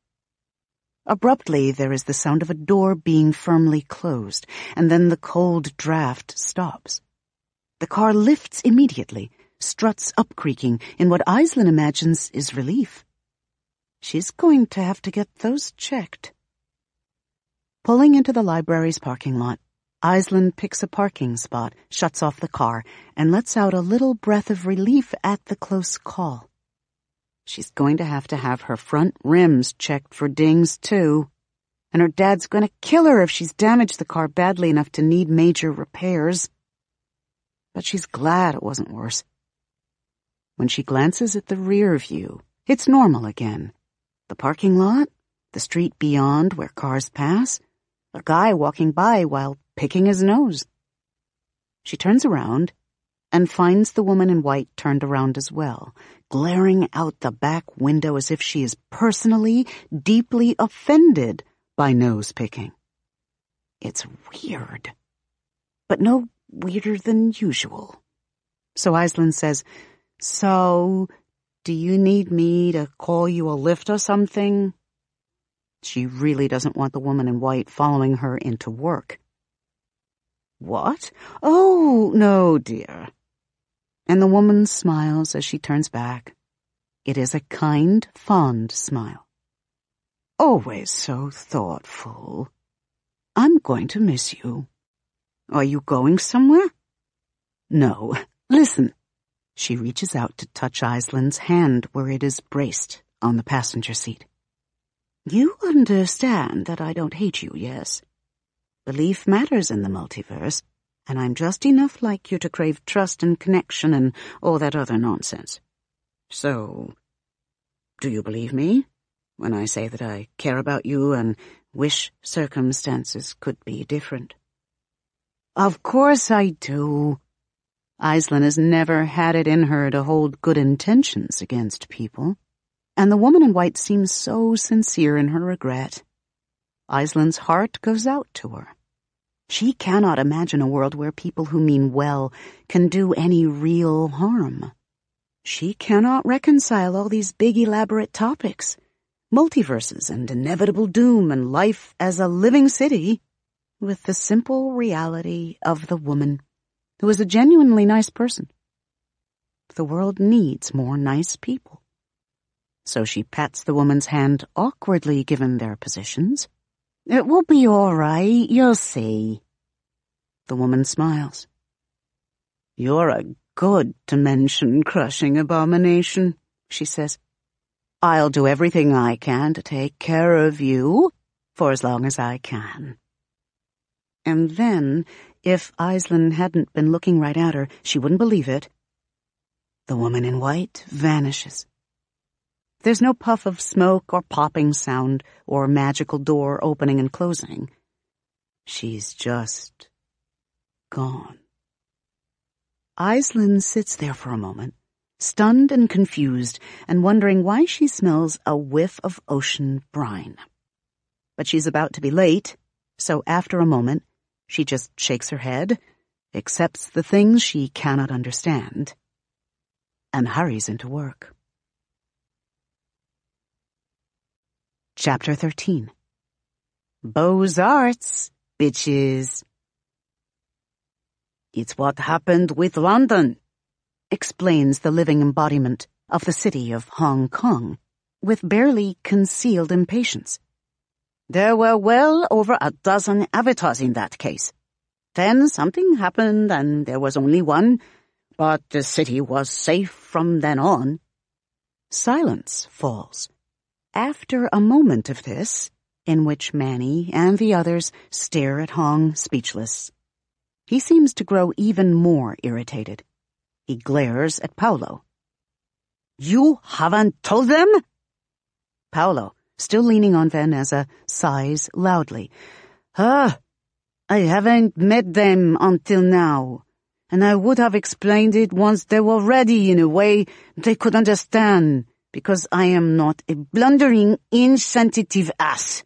Abruptly, there is the sound of a door being firmly closed, and then the cold draft stops. The car lifts immediately, struts up creaking in what Aisling imagines is relief. She's going to have to get those checked. Pulling into the library's parking lot, Aisling picks a parking spot, shuts off the car, and lets out a little breath of relief at the close call. She's going to have to have her front rims checked for dings, too. And her dad's going to kill her if she's damaged the car badly enough to need major repairs. But she's glad it wasn't worse. When she glances at the rear view, it's normal again. The parking lot, the street beyond where cars pass, a guy walking by while picking his nose. She turns around and finds the woman in white turned around as well, glaring out the back window as if she is personally, deeply offended by nose-picking. It's weird, but no weirder than usual. So Aisling says, So, do you need me to call you a lift or something? She really doesn't want the woman in white following her into work. What? Oh, no, dear. And the woman smiles as she turns back. It is a kind, fond smile. Always so thoughtful. I'm going to miss you. Are you going somewhere? No. Listen. She reaches out to touch Aisling's hand where it is braced on the passenger seat. You understand that I don't hate you, yes? Belief matters in the multiverse, and I'm just enough like you to crave trust and connection and all that other nonsense. So, do you believe me when I say that I care about you and wish circumstances could be different? Of course I do. Aislinn has never had it in her to hold good intentions against people, and the woman in white seems so sincere in her regret. Aislinn's heart goes out to her. She cannot imagine a world where people who mean well can do any real harm. She cannot reconcile all these big elaborate topics, multiverses and inevitable doom and life as a living city, with the simple reality of the woman who is a genuinely nice person. The world needs more nice people. So she pats the woman's hand awkwardly given their positions. It will be all right, you'll see. The woman smiles. You're a good dimension-crushing abomination, she says. I'll do everything I can to take care of you for as long as I can. And then, if Aislinn hadn't been looking right at her, she wouldn't believe it. The woman in white vanishes. There's no puff of smoke or popping sound or magical door opening and closing. She's just gone. Aislinn sits there for a moment, stunned and confused, and wondering why she smells a whiff of ocean brine. But she's about to be late, so after a moment, she just shakes her head, accepts the things she cannot understand, and hurries into work. Chapter thirteen. Beaux-Arts, bitches. It's what happened with London, explains the living embodiment of the city of Hong Kong, with barely concealed impatience. There were well over a dozen avatars in that case. Then something happened and there was only one, but the city was safe from then on. Silence falls. After a moment of this, in which Manny and the others stare at Hong speechless, he seems to grow even more irritated. He glares at Paolo. You haven't told them? Paolo, still leaning on Vanessa, sighs loudly. Ah, I haven't met them until now, and I would have explained it once they were ready in a way they could understand, because I am not a blundering, insensitive ass.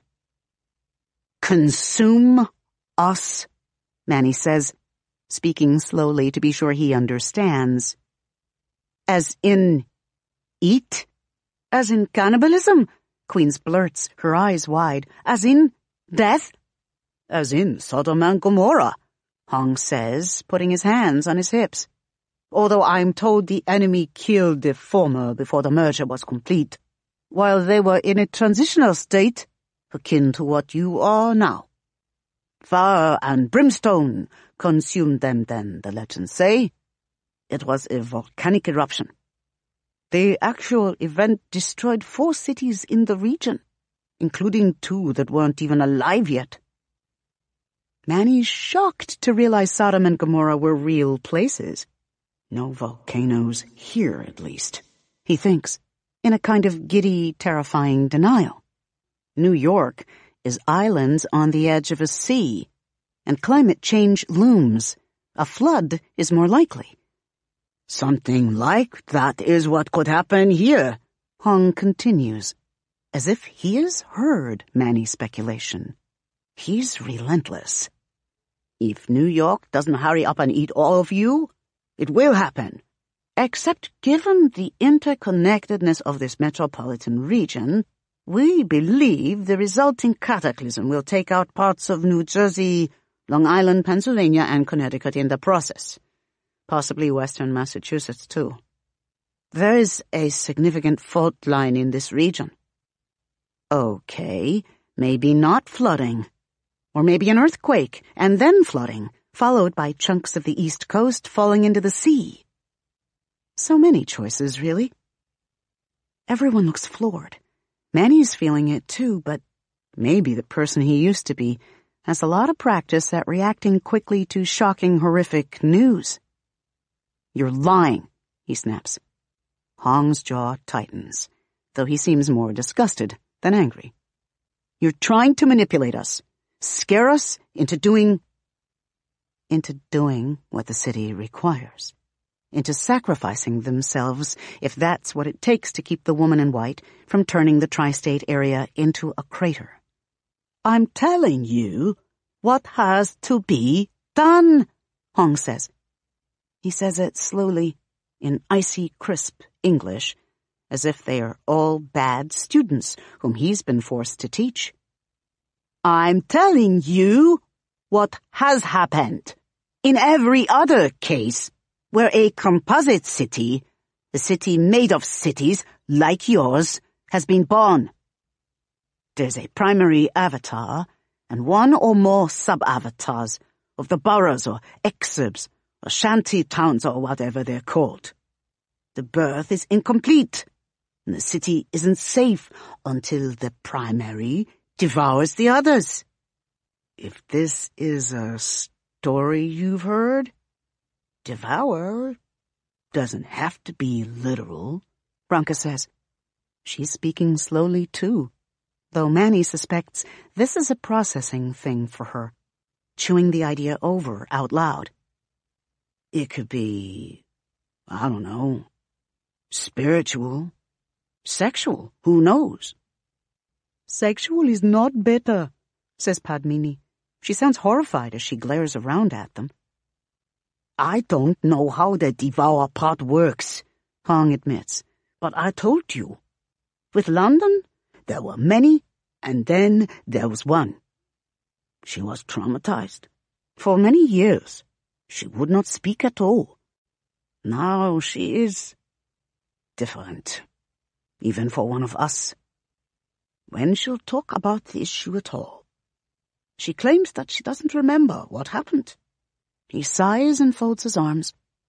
Consume us, Manny says, speaking slowly to be sure he understands. As in eat? As in cannibalism? Queens blurts, her eyes wide. As in death? As in Sodom and Gomorrah, Hong says, putting his hands on his hips. Although I'm told the enemy killed the former before the merger was complete, while they were in a transitional state, akin to what you are now. Fire and brimstone consumed them then, the legends say. It was a volcanic eruption. The actual event destroyed four cities in the region, including two that weren't even alive yet. Manny's shocked to realize Sodom and Gomorrah were real places. No volcanoes here, at least, he thinks, in a kind of giddy, terrifying denial. New York is islands on the edge of a sea, and climate change looms. A flood is more likely. Something like that is what could happen here, Hong continues, as if he has heard Manny's speculation. He's relentless. If New York doesn't hurry up and eat all of you, it will happen. Except given the interconnectedness of this metropolitan region, we believe the resulting cataclysm will take out parts of New Jersey, Long Island, Pennsylvania, and Connecticut in the process. Possibly western Massachusetts, too. There is a significant fault line in this region. Okay, maybe not flooding. Or maybe an earthquake, and then flooding, followed by chunks of the East Coast falling into the sea. So many choices, really. Everyone looks floored. Manny's feeling it too, but maybe the person he used to be has a lot of practice at reacting quickly to shocking, horrific news. You're lying, he snaps. Hong's jaw tightens, though he seems more disgusted than angry. You're trying to manipulate us, scare us into doing... into doing what the city requires, into sacrificing themselves if that's what it takes to keep the woman in white from turning the tri-state area into a crater. I'm telling you what has to be done, Hong says. He says it slowly, in icy, crisp English, as if they are all bad students whom he's been forced to teach. I'm telling you what has happened. In every other case, where a composite city, the city made of cities like yours, has been born. There's a primary avatar and one or more sub-avatars of the boroughs or exurbs or shanty towns or whatever they're called. The birth is incomplete, and the city isn't safe until the primary devours the others. If this is a story you've heard, devour doesn't have to be literal, Branka says. She's speaking slowly too, though Manny suspects this is a processing thing for her, chewing the idea over out loud. It could be, I don't know, spiritual, sexual, who knows? Sexual is not better, says Padmini. She sounds horrified as she glares around at them. I don't know how the devour part works, Hong admits, but I told you. With London, there were many, and then there was one. She was traumatized. For many years, she would not speak at all. Now she is different, even for one of us. When she'll talk about the issue at all, she claims that she doesn't remember what happened. He sighs and folds his arms.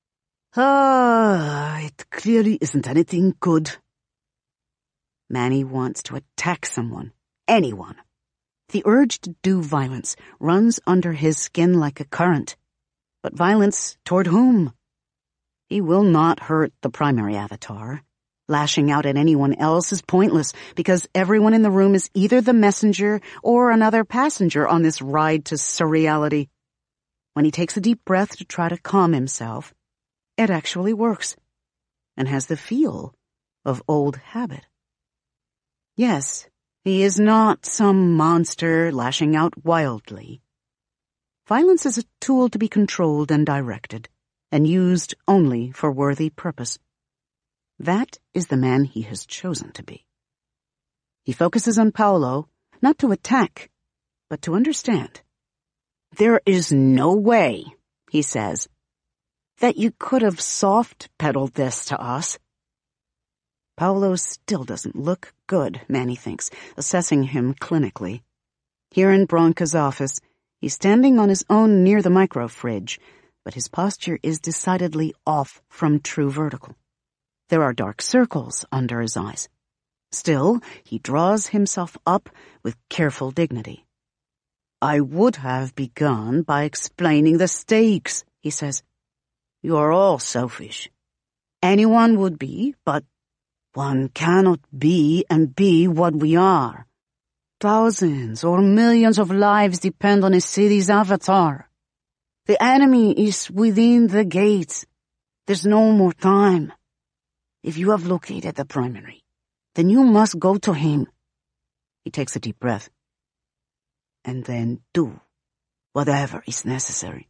Ah, it clearly isn't anything good. Manny wants to attack someone, anyone. The urge to do violence runs under his skin like a current. But violence toward whom? He will not hurt the primary avatar. Lashing out at anyone else is pointless because everyone in the room is either the messenger or another passenger on this ride to surreality. When he takes a deep breath to try to calm himself, it actually works and has the feel of old habit. Yes, he is not some monster lashing out wildly. Violence is a tool to be controlled and directed, and used only for worthy purpose. That is the man he has chosen to be. He focuses on Paolo, not to attack, but to understand. There is no way, he says, that you could have soft-pedaled this to us. Paolo still doesn't look good, Manny thinks, assessing him clinically. Here in Branka's office, he's standing on his own near the micro-fridge, but his posture is decidedly off from true vertical. There are dark circles under his eyes. Still, he draws himself up with careful dignity. I would have begun by explaining the stakes, he says. You are all selfish. Anyone would be, but one cannot be and be what we are. Thousands or millions of lives depend on a city's avatar. The enemy is within the gates. There's no more time. If you have located the primary, then you must go to him. He takes a deep breath. And then do whatever is necessary.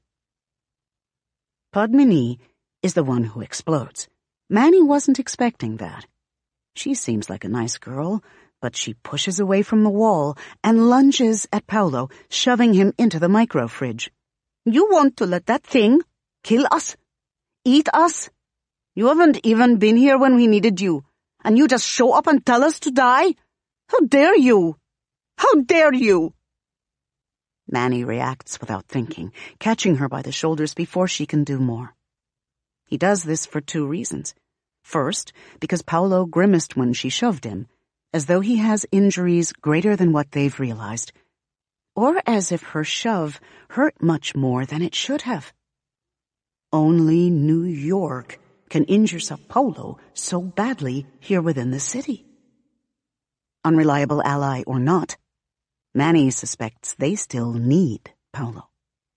Padmini is the one who explodes. Manny wasn't expecting that. She seems like a nice girl, but she pushes away from the wall and lunges at Paolo, shoving him into the micro-fridge. You want to let that thing kill us? Eat us? You haven't even been here when we needed you, and you just show up and tell us to die? How dare you? How dare you? Manny reacts without thinking, catching her by the shoulders before she can do more. He does this for two reasons. First, because Paolo grimaced when she shoved him, as though he has injuries greater than what they've realized, or as if her shove hurt much more than it should have. Only New York can injure Sao Paulo so badly here within the city. Unreliable ally or not, Manny suspects they still need Paulo.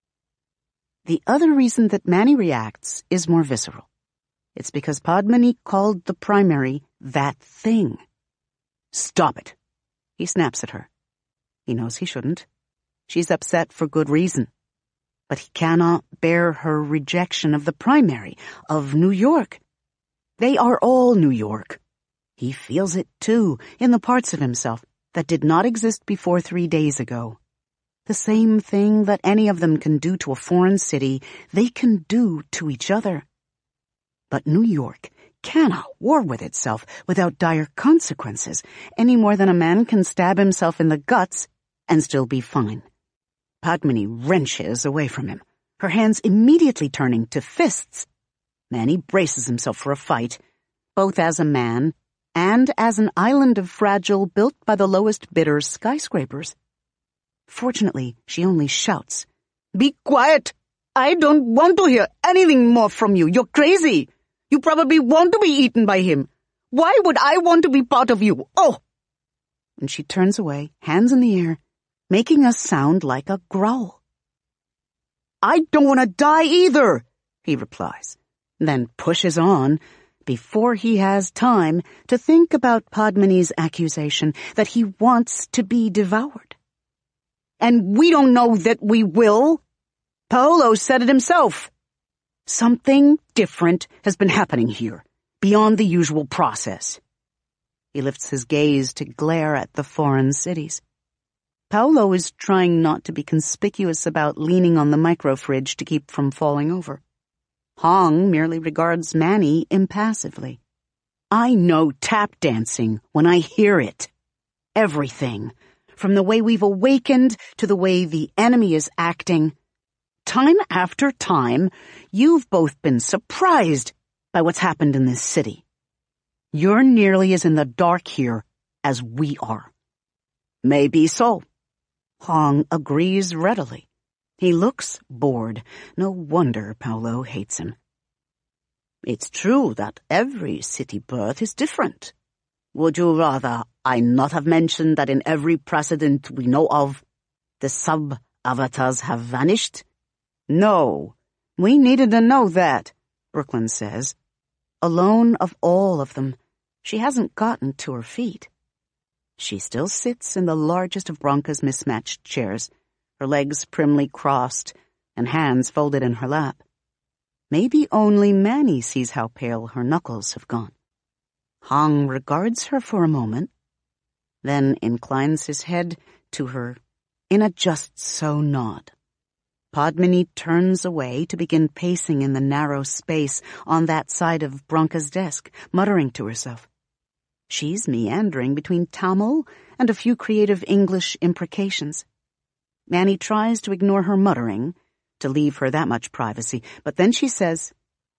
The other reason that Manny reacts is more visceral. It's because Padmini called the primary that thing. Stop it, he snaps at her. He knows he shouldn't. She's upset for good reason. But he cannot bear her rejection of the primary, of New York. They are all New York. He feels it, too, in the parts of himself that did not exist before three days ago. The same thing that any of them can do to a foreign city, they can do to each other. But New York cannot war with itself without dire consequences, any more than a man can stab himself in the guts and still be fine. Padmini wrenches away from him, her hands immediately turning to fists. Manny braces himself for a fight, both as a man and as an island of fragile built by the lowest bidder skyscrapers. Fortunately, she only shouts, "Be quiet! I don't want to hear anything more from you. You're crazy. You probably want to be eaten by him. Why would I want to be part of you? Oh!" And she turns away, hands in the air, making us sound like a growl. "I don't want to die either," he replies, then pushes on before he has time to think about Padmini's accusation that he wants to be devoured. "And we don't know that we will. Paulo said it himself. Something different has been happening here, beyond the usual process." He lifts his gaze to glare at the foreign cities. Paulo is trying not to be conspicuous about leaning on the microfridge to keep from falling over. Hong merely regards Manny impassively. I know tap dancing when I hear it. Everything, from the way we've awakened to the way the enemy is acting. Time after time, you've both been surprised by what's happened in this city. You're nearly as in the dark here as we are. Maybe so. Hong agrees readily. He looks bored. No wonder Paulo hates him. It's true that every city birth is different. Would you rather I not have mentioned that in every precedent we know of, the sub-avatars have vanished? No, we needed to know that, Brooklyn says. Alone of all of them, she hasn't gotten to her feet. She still sits in the largest of Bronca's mismatched chairs, her legs primly crossed and hands folded in her lap. Maybe only Manny sees how pale her knuckles have gone. Hong regards her for a moment, then inclines his head to her in a just-so nod. Padmini turns away to begin pacing in the narrow space on that side of Bronca's desk, muttering to herself. She's meandering between Tamil and a few creative English imprecations. Manny tries to ignore her muttering, to leave her that much privacy, but then she says,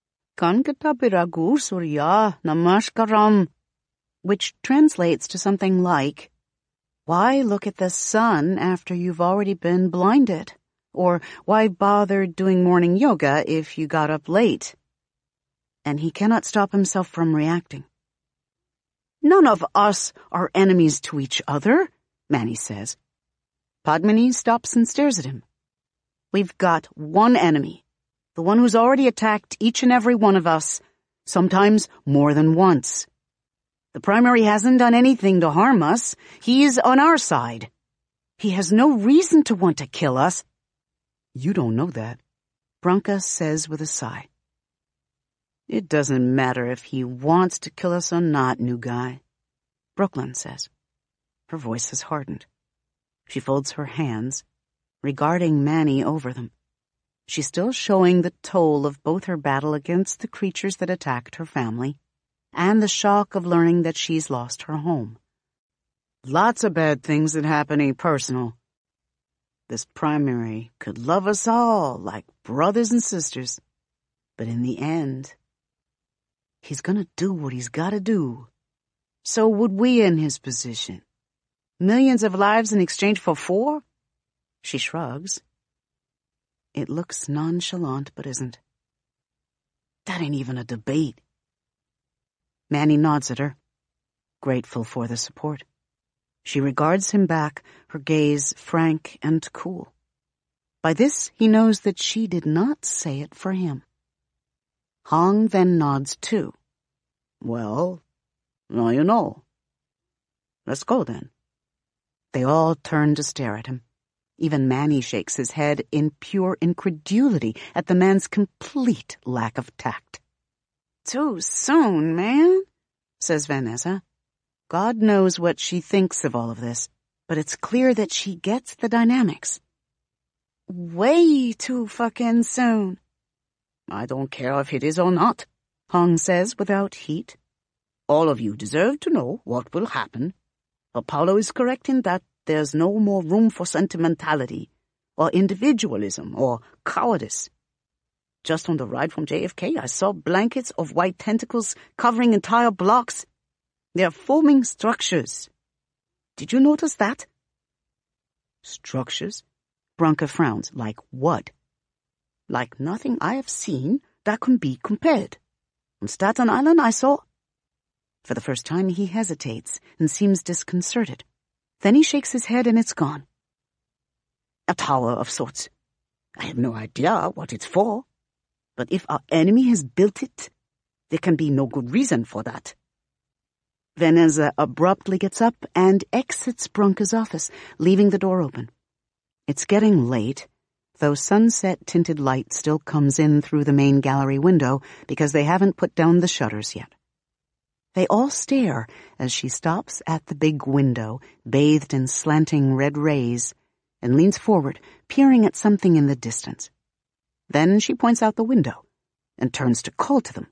"Kankatapiragu Surya Namaskaram," which translates to something like, "Why look at the sun after you've already been blinded?" Or, "Why bother doing morning yoga if you got up late?" And he cannot stop himself from reacting. "None of us are enemies to each other," Manny says. Padmini stops and stares at him. "We've got one enemy, the one who's already attacked each and every one of us, sometimes more than once. The primary hasn't done anything to harm us. He's on our side. He has no reason to want to kill us." "You don't know that," Bronca says with a sigh. "It doesn't matter if he wants to kill us or not, new guy," Brooklyn says. Her voice has hardened. She folds her hands, regarding Manny over them. She's still showing the toll of both her battle against the creatures that attacked her family and the shock of learning that she's lost her home. Lots of bad things that happen ain't personal. This primary could love us all like brothers and sisters, but in the end, he's gonna do what he's gotta do. So would we in his position. Millions of lives in exchange for four? She shrugs. It looks nonchalant, but isn't. That ain't even a debate. Manny nods at her, grateful for the support. She regards him back, her gaze frank and cool. By this, he knows that she did not say it for him. Hong then nods too. Well, now you know. Let's go then. They all turn to stare at him. Even Manny shakes his head in pure incredulity at the man's complete lack of tact. Too soon, man, says Vanessa. God knows what she thinks of all of this, but it's clear that she gets the dynamics. Way too fucking soon. I don't care if it is or not, Hong says without heat. All of you deserve to know what will happen. But Paolo is correct in that there's no more room for sentimentality, or individualism, or cowardice. Just on the ride from J F K, I saw blankets of white tentacles covering entire blocks. They're forming structures. Did you notice that? Structures? Branka frowns. Like what? Like nothing I have seen that can be compared. On Staten Island, I saw... For the first time, he hesitates and seems disconcerted. Then he shakes his head and it's gone. A tower of sorts. I have no idea what it's for. But if our enemy has built it, there can be no good reason for that. Vanessa abruptly gets up and exits Branka's office, leaving the door open. It's getting late, though sunset-tinted light still comes in through the main gallery window because they haven't put down the shutters yet. They all stare as she stops at the big window, bathed in slanting red rays, and leans forward, peering at something in the distance. Then she points out the window and turns to call to them.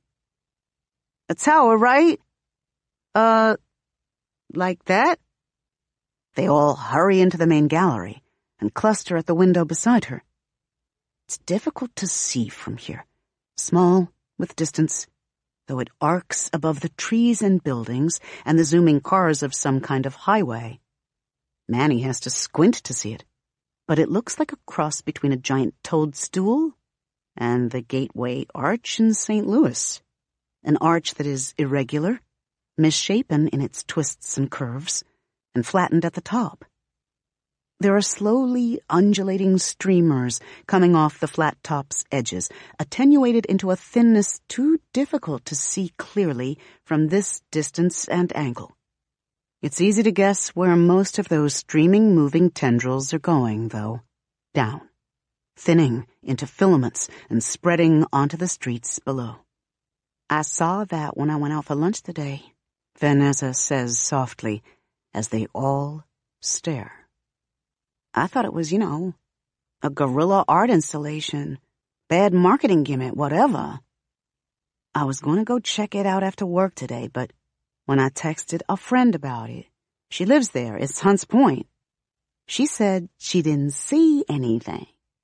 A tower, right? Uh, like that? They all hurry into the main gallery and cluster at the window beside her. It's difficult to see from here, small with distance, though it arcs above the trees and buildings and the zooming cars of some kind of highway. Manny has to squint to see it, but it looks like a cross between a giant toadstool and the Gateway Arch in Saint Louis, an arch that is irregular, misshapen in its twists and curves, and flattened at the top. There are slowly undulating streamers coming off the flat top's edges, attenuated into a thinness too difficult to see clearly from this distance and angle. It's easy to guess where most of those streaming, moving tendrils are going, though. Down, thinning into filaments and spreading onto the streets below. I saw that when I went out for lunch today, Vanessa says softly, as they all stare. I thought it was, you know, a guerrilla art installation, bad marketing gimmick, whatever. I was going to go check it out after work today, but when I texted a friend about it, she lives there, it's Hunts Point. She said she didn't see anything.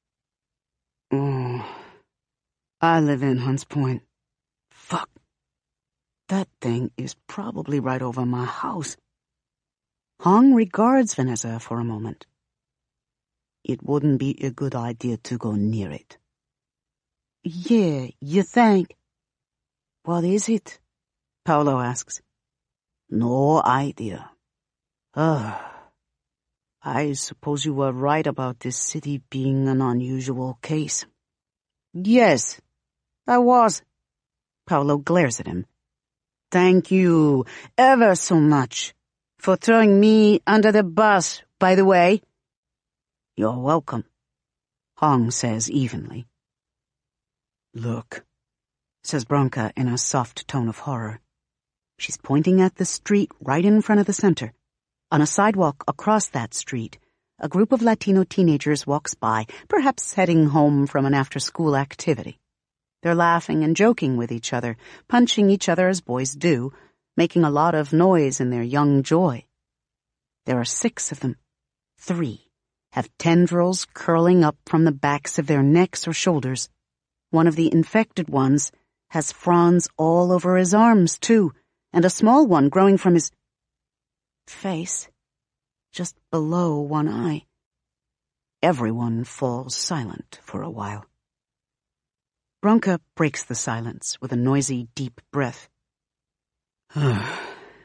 Oh, I live in Hunts Point. Fuck. That thing is probably right over my house. Hong regards Vanessa for a moment. It wouldn't be a good idea to go near it. Yeah, you think? What is it? Paolo asks. No idea. Ugh. I suppose you were right about this city being an unusual case. Yes, I was. Paolo glares at him. Thank you ever so much for throwing me under the bus, by the way. You're welcome, Hong says evenly. Look, says Branka in a soft tone of horror. She's pointing at the street right in front of the center. On a sidewalk across that street, a group of Latino teenagers walks by, perhaps heading home from an after-school activity. They're laughing and joking with each other, punching each other as boys do, making a lot of noise in their young joy. There are six of them. Three have tendrils curling up from the backs of their necks or shoulders. One of the infected ones has fronds all over his arms, too, and a small one growing from his face, just below one eye. Everyone falls silent for a while. Bronca breaks the silence with a noisy, deep breath. I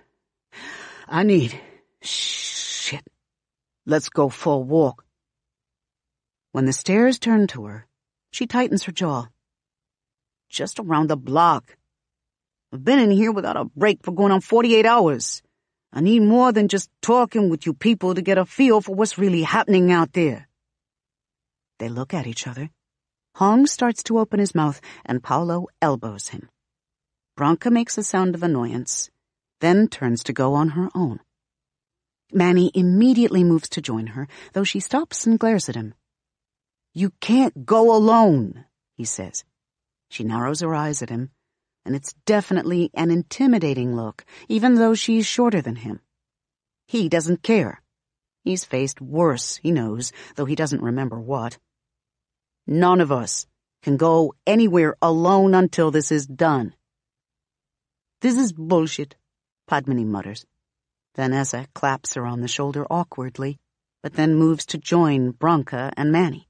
need... Shit. Let's go for a walk. When the stairs turn to her, she tightens her jaw. Just around the block. I've been in here without a break for going on forty-eight hours. I need more than just talking with you people to get a feel for what's really happening out there. They look at each other. Hong starts to open his mouth, and Paolo elbows him. Bronca makes a sound of annoyance, then turns to go on her own. Manny immediately moves to join her, though she stops and glares at him. You can't go alone, he says. She narrows her eyes at him, and it's definitely an intimidating look, even though she's shorter than him. He doesn't care. He's faced worse, he knows, though he doesn't remember what. None of us can go anywhere alone until this is done. This is bullshit, Padmini mutters. Vanessa claps her on the shoulder awkwardly, but then moves to join Bronca and Manny.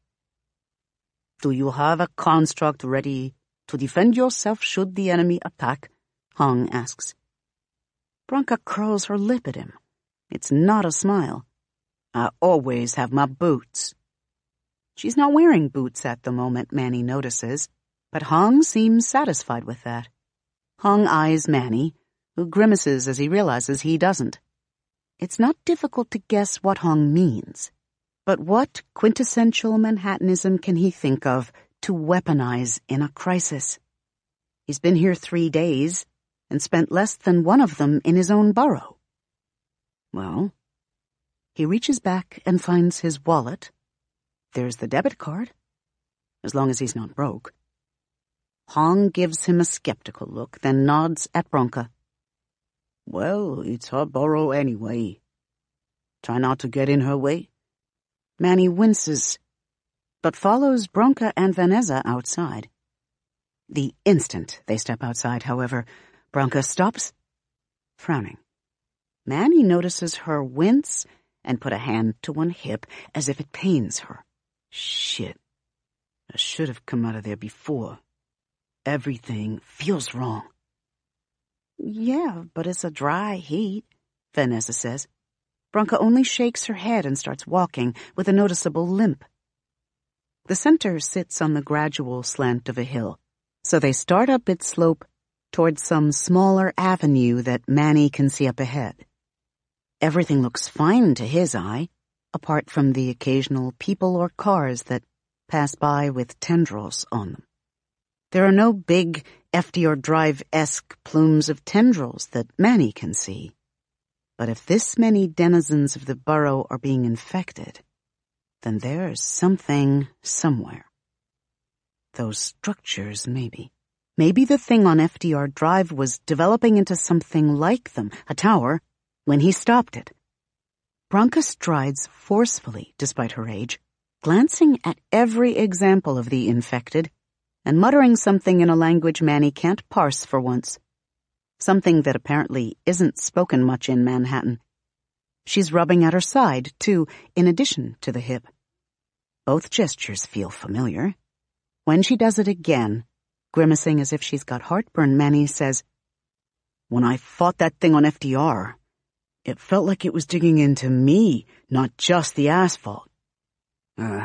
Do you have a construct ready to defend yourself should the enemy attack? Hong asks. Bronca curls her lip at him. It's not a smile. I always have my boots. She's not wearing boots at the moment, Manny notices, but Hong seems satisfied with that. Hong eyes Manny, who grimaces as he realizes he doesn't. It's not difficult to guess what Hong means, but what quintessential Manhattanism can he think of to weaponize in a crisis? He's been here three days and spent less than one of them in his own burrow. Well, he reaches back and finds his wallet. There's the debit card, as long as he's not broke. Hong gives him a skeptical look, then nods at Bronca. Well, it's her burrow anyway. Try not to get in her way. Manny winces, but follows Bronca and Vanessa outside. The instant they step outside, however, Bronca stops, frowning. Manny notices her wince and put a hand to one hip as if it pains her. Shit. I should have come out of there before. Everything feels wrong. Yeah, but it's a dry heat, Vanessa says. Bronca only shakes her head and starts walking with a noticeable limp. The center sits on the gradual slant of a hill, so they start up its slope towards some smaller avenue that Manny can see up ahead. Everything looks fine to his eye, apart from the occasional people or cars that pass by with tendrils on them. There are no big F D R Drive-esque plumes of tendrils that Manny can see. But if this many denizens of the burrow are being infected, then there's something somewhere. Those structures, maybe. Maybe the thing on F D R Drive was developing into something like them, a tower, when he stopped it. Bronca strides forcefully, despite her age, glancing at every example of the infected, and muttering something in a language Manny can't parse for once. Something that apparently isn't spoken much in Manhattan. She's rubbing at her side, too, in addition to the hip. Both gestures feel familiar. When she does it again, grimacing as if she's got heartburn, Manny says, When I fought that thing on F D R, it felt like it was digging into me, not just the asphalt. Uh,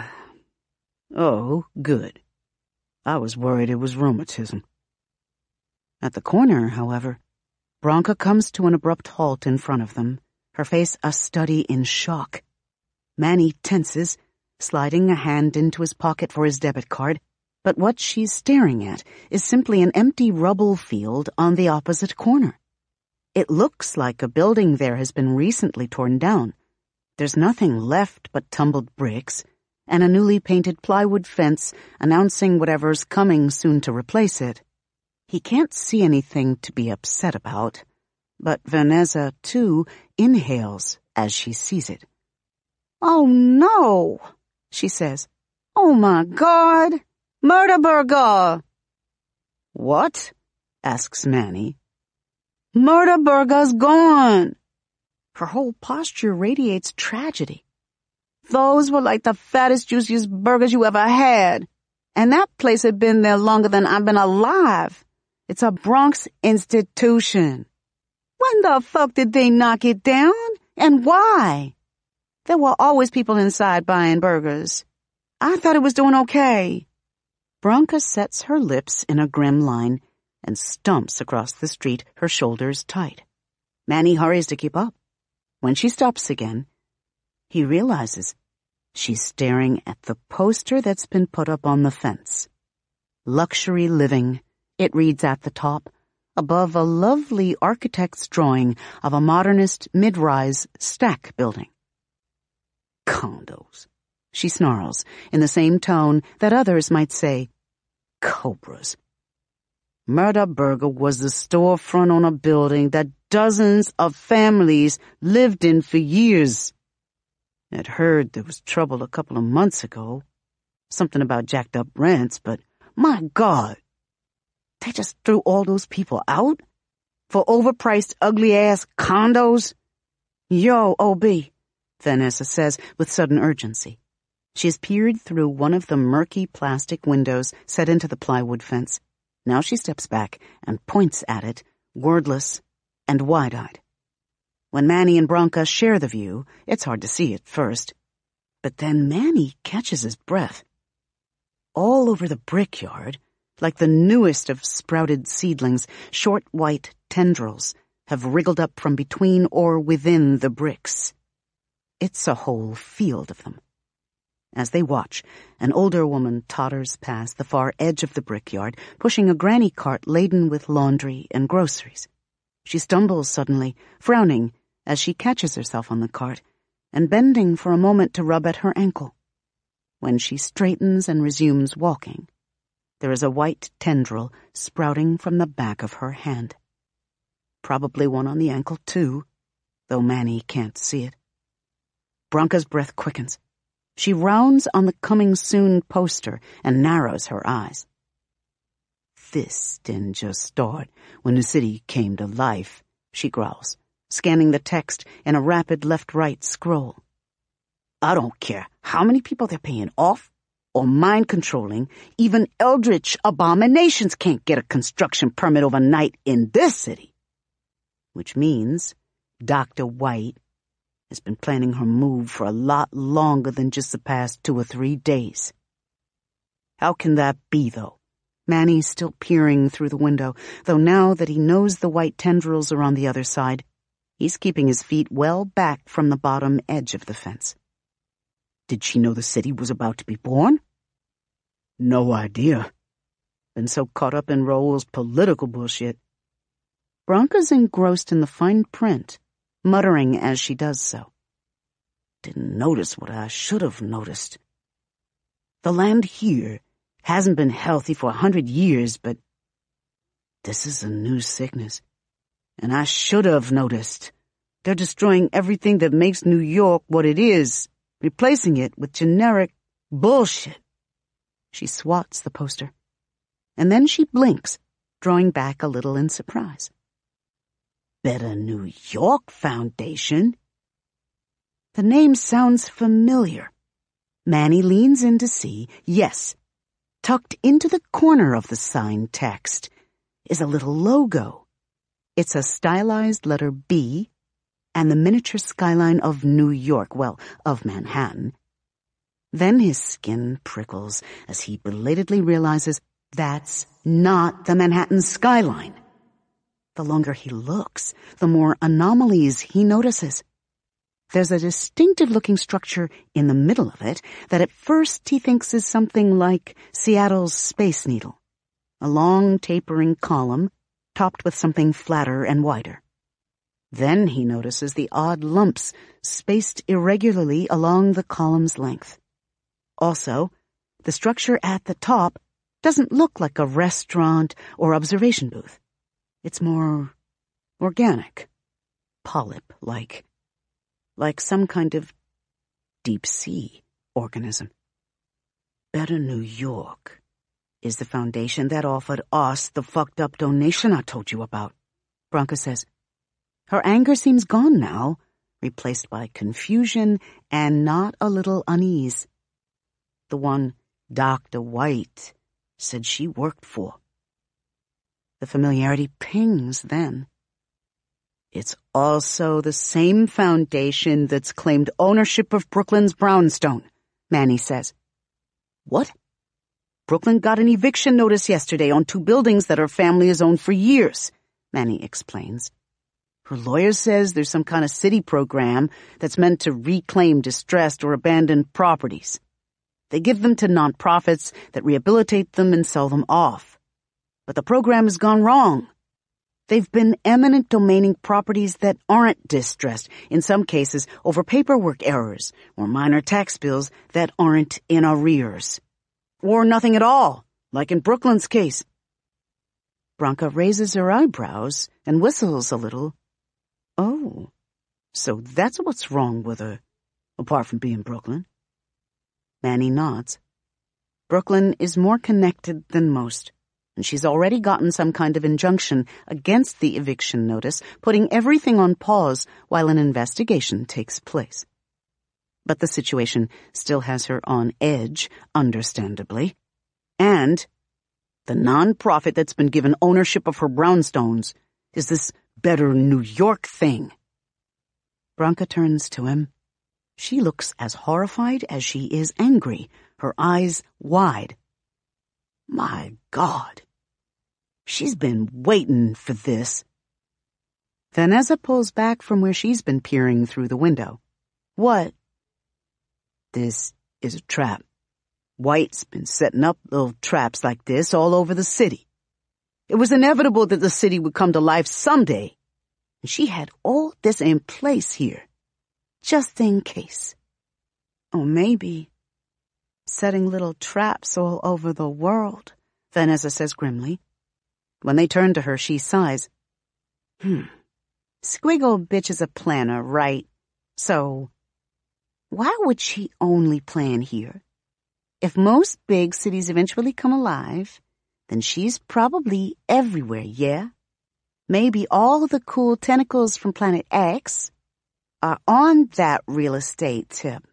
oh, good. I was worried it was rheumatism. At the corner, however, Bronca comes to an abrupt halt in front of them, her face a study in shock. Manny tenses, sliding a hand into his pocket for his debit card, but what she's staring at is simply an empty rubble field on the opposite corner. It looks like a building there has been recently torn down. There's nothing left but tumbled bricks, and a newly painted plywood fence announcing whatever's coming soon to replace it. He can't see anything to be upset about, but Vanessa, too, inhales as she sees it. Oh, no, she says. Oh, my God! Murder burger! What? Asks Manny. Murder Burger's gone. Her whole posture radiates tragedy. Those were like the fattest, juiciest burgers you ever had. And that place had been there longer than I've been alive. It's a Bronx institution. When the fuck did they knock it down? And why? There were always people inside buying burgers. I thought it was doing okay. Bronca sets her lips in a grim line and stumps across the street, her shoulders tight. Manny hurries to keep up. When she stops again, he realizes she's staring at the poster that's been put up on the fence. Luxury living, it reads at the top, above a lovely architect's drawing of a modernist mid-rise stack building. Condos, she snarls in the same tone that others might say, cobras. Murder Burger was the storefront on a building that dozens of families lived in for years. I'd heard there was trouble a couple of months ago. Something about jacked up rents, but my God, they just threw all those people out? For overpriced, ugly-ass condos? Yo, O B, Vanessa says with sudden urgency. She has peered through one of the murky plastic windows set into the plywood fence. Now she steps back and points at it, wordless and wide-eyed. When Manny and Bronca share the view, it's hard to see at first. But then Manny catches his breath. All over the brickyard, like the newest of sprouted seedlings, short white tendrils have wriggled up from between or within the bricks. It's a whole field of them. As they watch, an older woman totters past the far edge of the brickyard, pushing a granny cart laden with laundry and groceries. She stumbles suddenly, frowning as she catches herself on the cart, and bending for a moment to rub at her ankle. When she straightens and resumes walking, there is a white tendril sprouting from the back of her hand. Probably one on the ankle, too, though Manny can't see it. Bronca's breath quickens. She rounds on the coming soon poster and narrows her eyes. This didn't just start when the city came to life, she growls, scanning the text in a rapid left-right scroll. I don't care how many people they're paying off or mind-controlling, even eldritch abominations can't get a construction permit overnight in this city. Which means Doctor White has been planning her move for a lot longer than just the past two or three days. How can that be, though? Manny's still peering through the window, though now that he knows the white tendrils are on the other side, he's keeping his feet well back from the bottom edge of the fence. Did she know the city was about to be born? No idea. Been so caught up in Raoul's political bullshit. Bronca's engrossed in the fine print, muttering as she does so. Didn't notice what I should have noticed. The land here hasn't been healthy for a hundred years, but this is a new sickness, and I should have noticed. They're destroying everything that makes New York what it is, replacing it with generic bullshit. She swats the poster, and then she blinks, drawing back a little in surprise. Better New York Foundation? The name sounds familiar. Manny leans in to see, yes, tucked into the corner of the sign text is a little logo. It's a stylized letter B and the miniature skyline of New York, well, of Manhattan. Then his skin prickles as he belatedly realizes that's not the Manhattan skyline. The longer he looks, the more anomalies he notices. There's a distinctive-looking structure in the middle of it that at first he thinks is something like Seattle's Space Needle, a long tapering column topped with something flatter and wider. Then he notices the odd lumps spaced irregularly along the column's length. Also, the structure at the top doesn't look like a restaurant or observation booth. It's more organic, polyp-like, like some kind of deep-sea organism. Better New York is the foundation that offered us the fucked-up donation I told you about. Branka says. Her anger seems gone now, replaced by confusion and not a little unease. The one Doctor White said she worked for. The familiarity pings then. It's also the same foundation that's claimed ownership of Brooklyn's brownstone, Manny says. What? Brooklyn got an eviction notice yesterday on two buildings that her family has owned for years, Manny explains. Her lawyer says there's some kind of city program that's meant to reclaim distressed or abandoned properties. They give them to nonprofits that rehabilitate them and sell them off. But the program has gone wrong. They've been eminent domaining properties that aren't distressed, in some cases over paperwork errors or minor tax bills that aren't in arrears. Or nothing at all, like in Brooklyn's case. Branka raises her eyebrows and whistles a little. Oh, so that's what's wrong with her, apart from being Brooklyn. Manny nods. Brooklyn is more connected than most, and she's already gotten some kind of injunction against the eviction notice, putting everything on pause while an investigation takes place. But the situation still has her on edge, understandably. And the nonprofit that's been given ownership of her brownstones is this Better New York thing. Branka turns to him. She looks as horrified as she is angry, her eyes wide. My God. She's been waiting for this. Vanessa pulls back from where she's been peering through the window. What? This is a trap. White's been setting up little traps like this all over the city. It was inevitable that the city would come to life someday, and she had all this in place here, just in case. Or maybe setting little traps all over the world, Vanessa says grimly. When they turn to her, she sighs. Hmm. Squiggle bitch is a planner, right? So, why would she only plan here? If most big cities eventually come alive, then she's probably everywhere, yeah? Maybe all the cool tentacles from Planet X are on that real estate tip.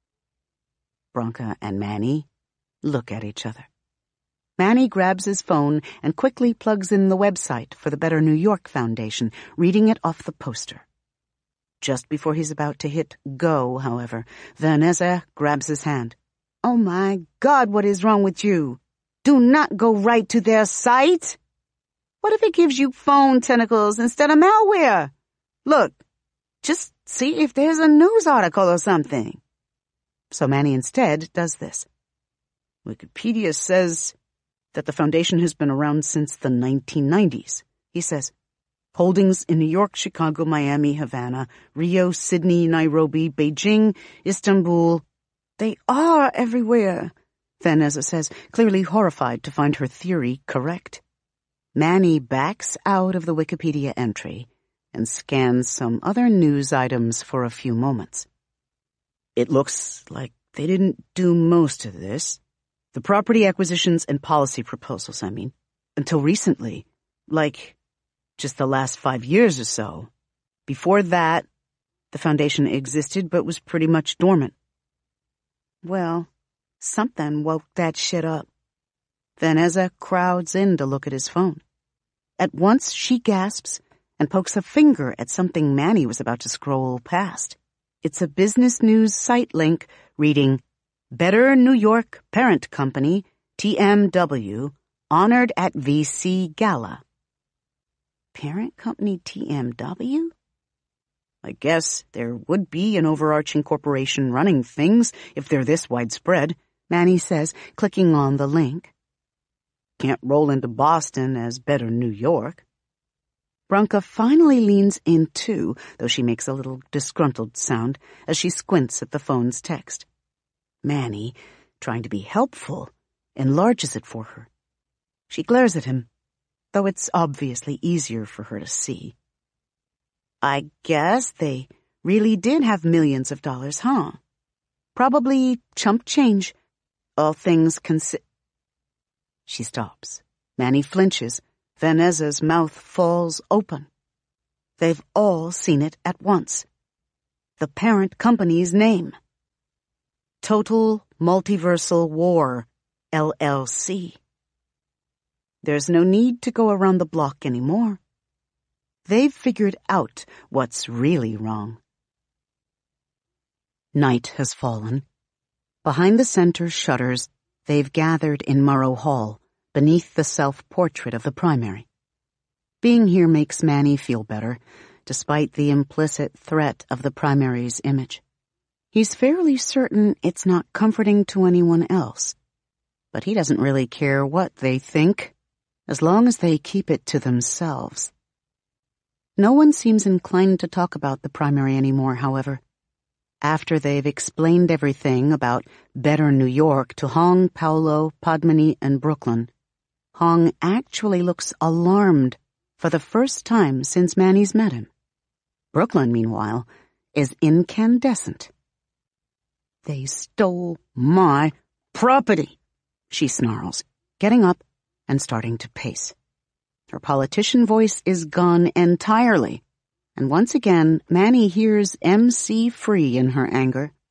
Branka and Manny look at each other. Manny grabs his phone and quickly plugs in the website for the Better New York Foundation, reading it off the poster. Just before he's about to hit go, however, Vanessa grabs his hand. Oh my God, what is wrong with you? Do not go right to their site. What if it gives you phone tentacles instead of malware? Look, just see if there's a news article or something. So Manny instead does this. Wikipedia says that the foundation has been around since the nineteen nineties, he says. Holdings in New York, Chicago, Miami, Havana, Rio, Sydney, Nairobi, Beijing, Istanbul. They are everywhere, Vanessa says, clearly horrified to find her theory correct. Manny backs out of the Wikipedia entry and scans some other news items for a few moments. It looks like they didn't do most of this. The property acquisitions and policy proposals, I mean, until recently, like just the last five years or so. Before that, the foundation existed but was pretty much dormant. Well, something woke that shit up. Vanessa crowds in to look at his phone. At once, she gasps and pokes a finger at something Manny was about to scroll past. It's a business news site link reading, Better New York Parent Company, T M W, honored at V C Gala. Parent Company T M W? I guess there would be an overarching corporation running things if they're this widespread, Manny says, clicking on the link. Can't roll into Boston as Better New York. Branka finally leans in too, though she makes a little disgruntled sound as she squints at the phone's text. Manny, trying to be helpful, enlarges it for her. She glares at him, though it's obviously easier for her to see. I guess they really did have millions of dollars, huh? Probably chump change, all things consi- She stops. Manny flinches. Vanessa's mouth falls open. They've all seen it at once. The parent company's name. Total Multiversal War, L L C. There's no need to go around the block anymore. They've figured out what's really wrong. Night has fallen. Behind the center's shutters, they've gathered in Murrow Hall, beneath the self-portrait of the primary. Being here makes Manny feel better, despite the implicit threat of the primary's image. He's fairly certain it's not comforting to anyone else, but he doesn't really care what they think, as long as they keep it to themselves. No one seems inclined to talk about the primary anymore, however. After they've explained everything about better New York to Hong, Paolo, Padmini, and Brooklyn, Hong actually looks alarmed for the first time since Manny's met him. Brooklyn, meanwhile, is incandescent. They stole my property, she snarls, getting up and starting to pace. Her politician voice is gone entirely, and once again Manny hears M C Free in her anger.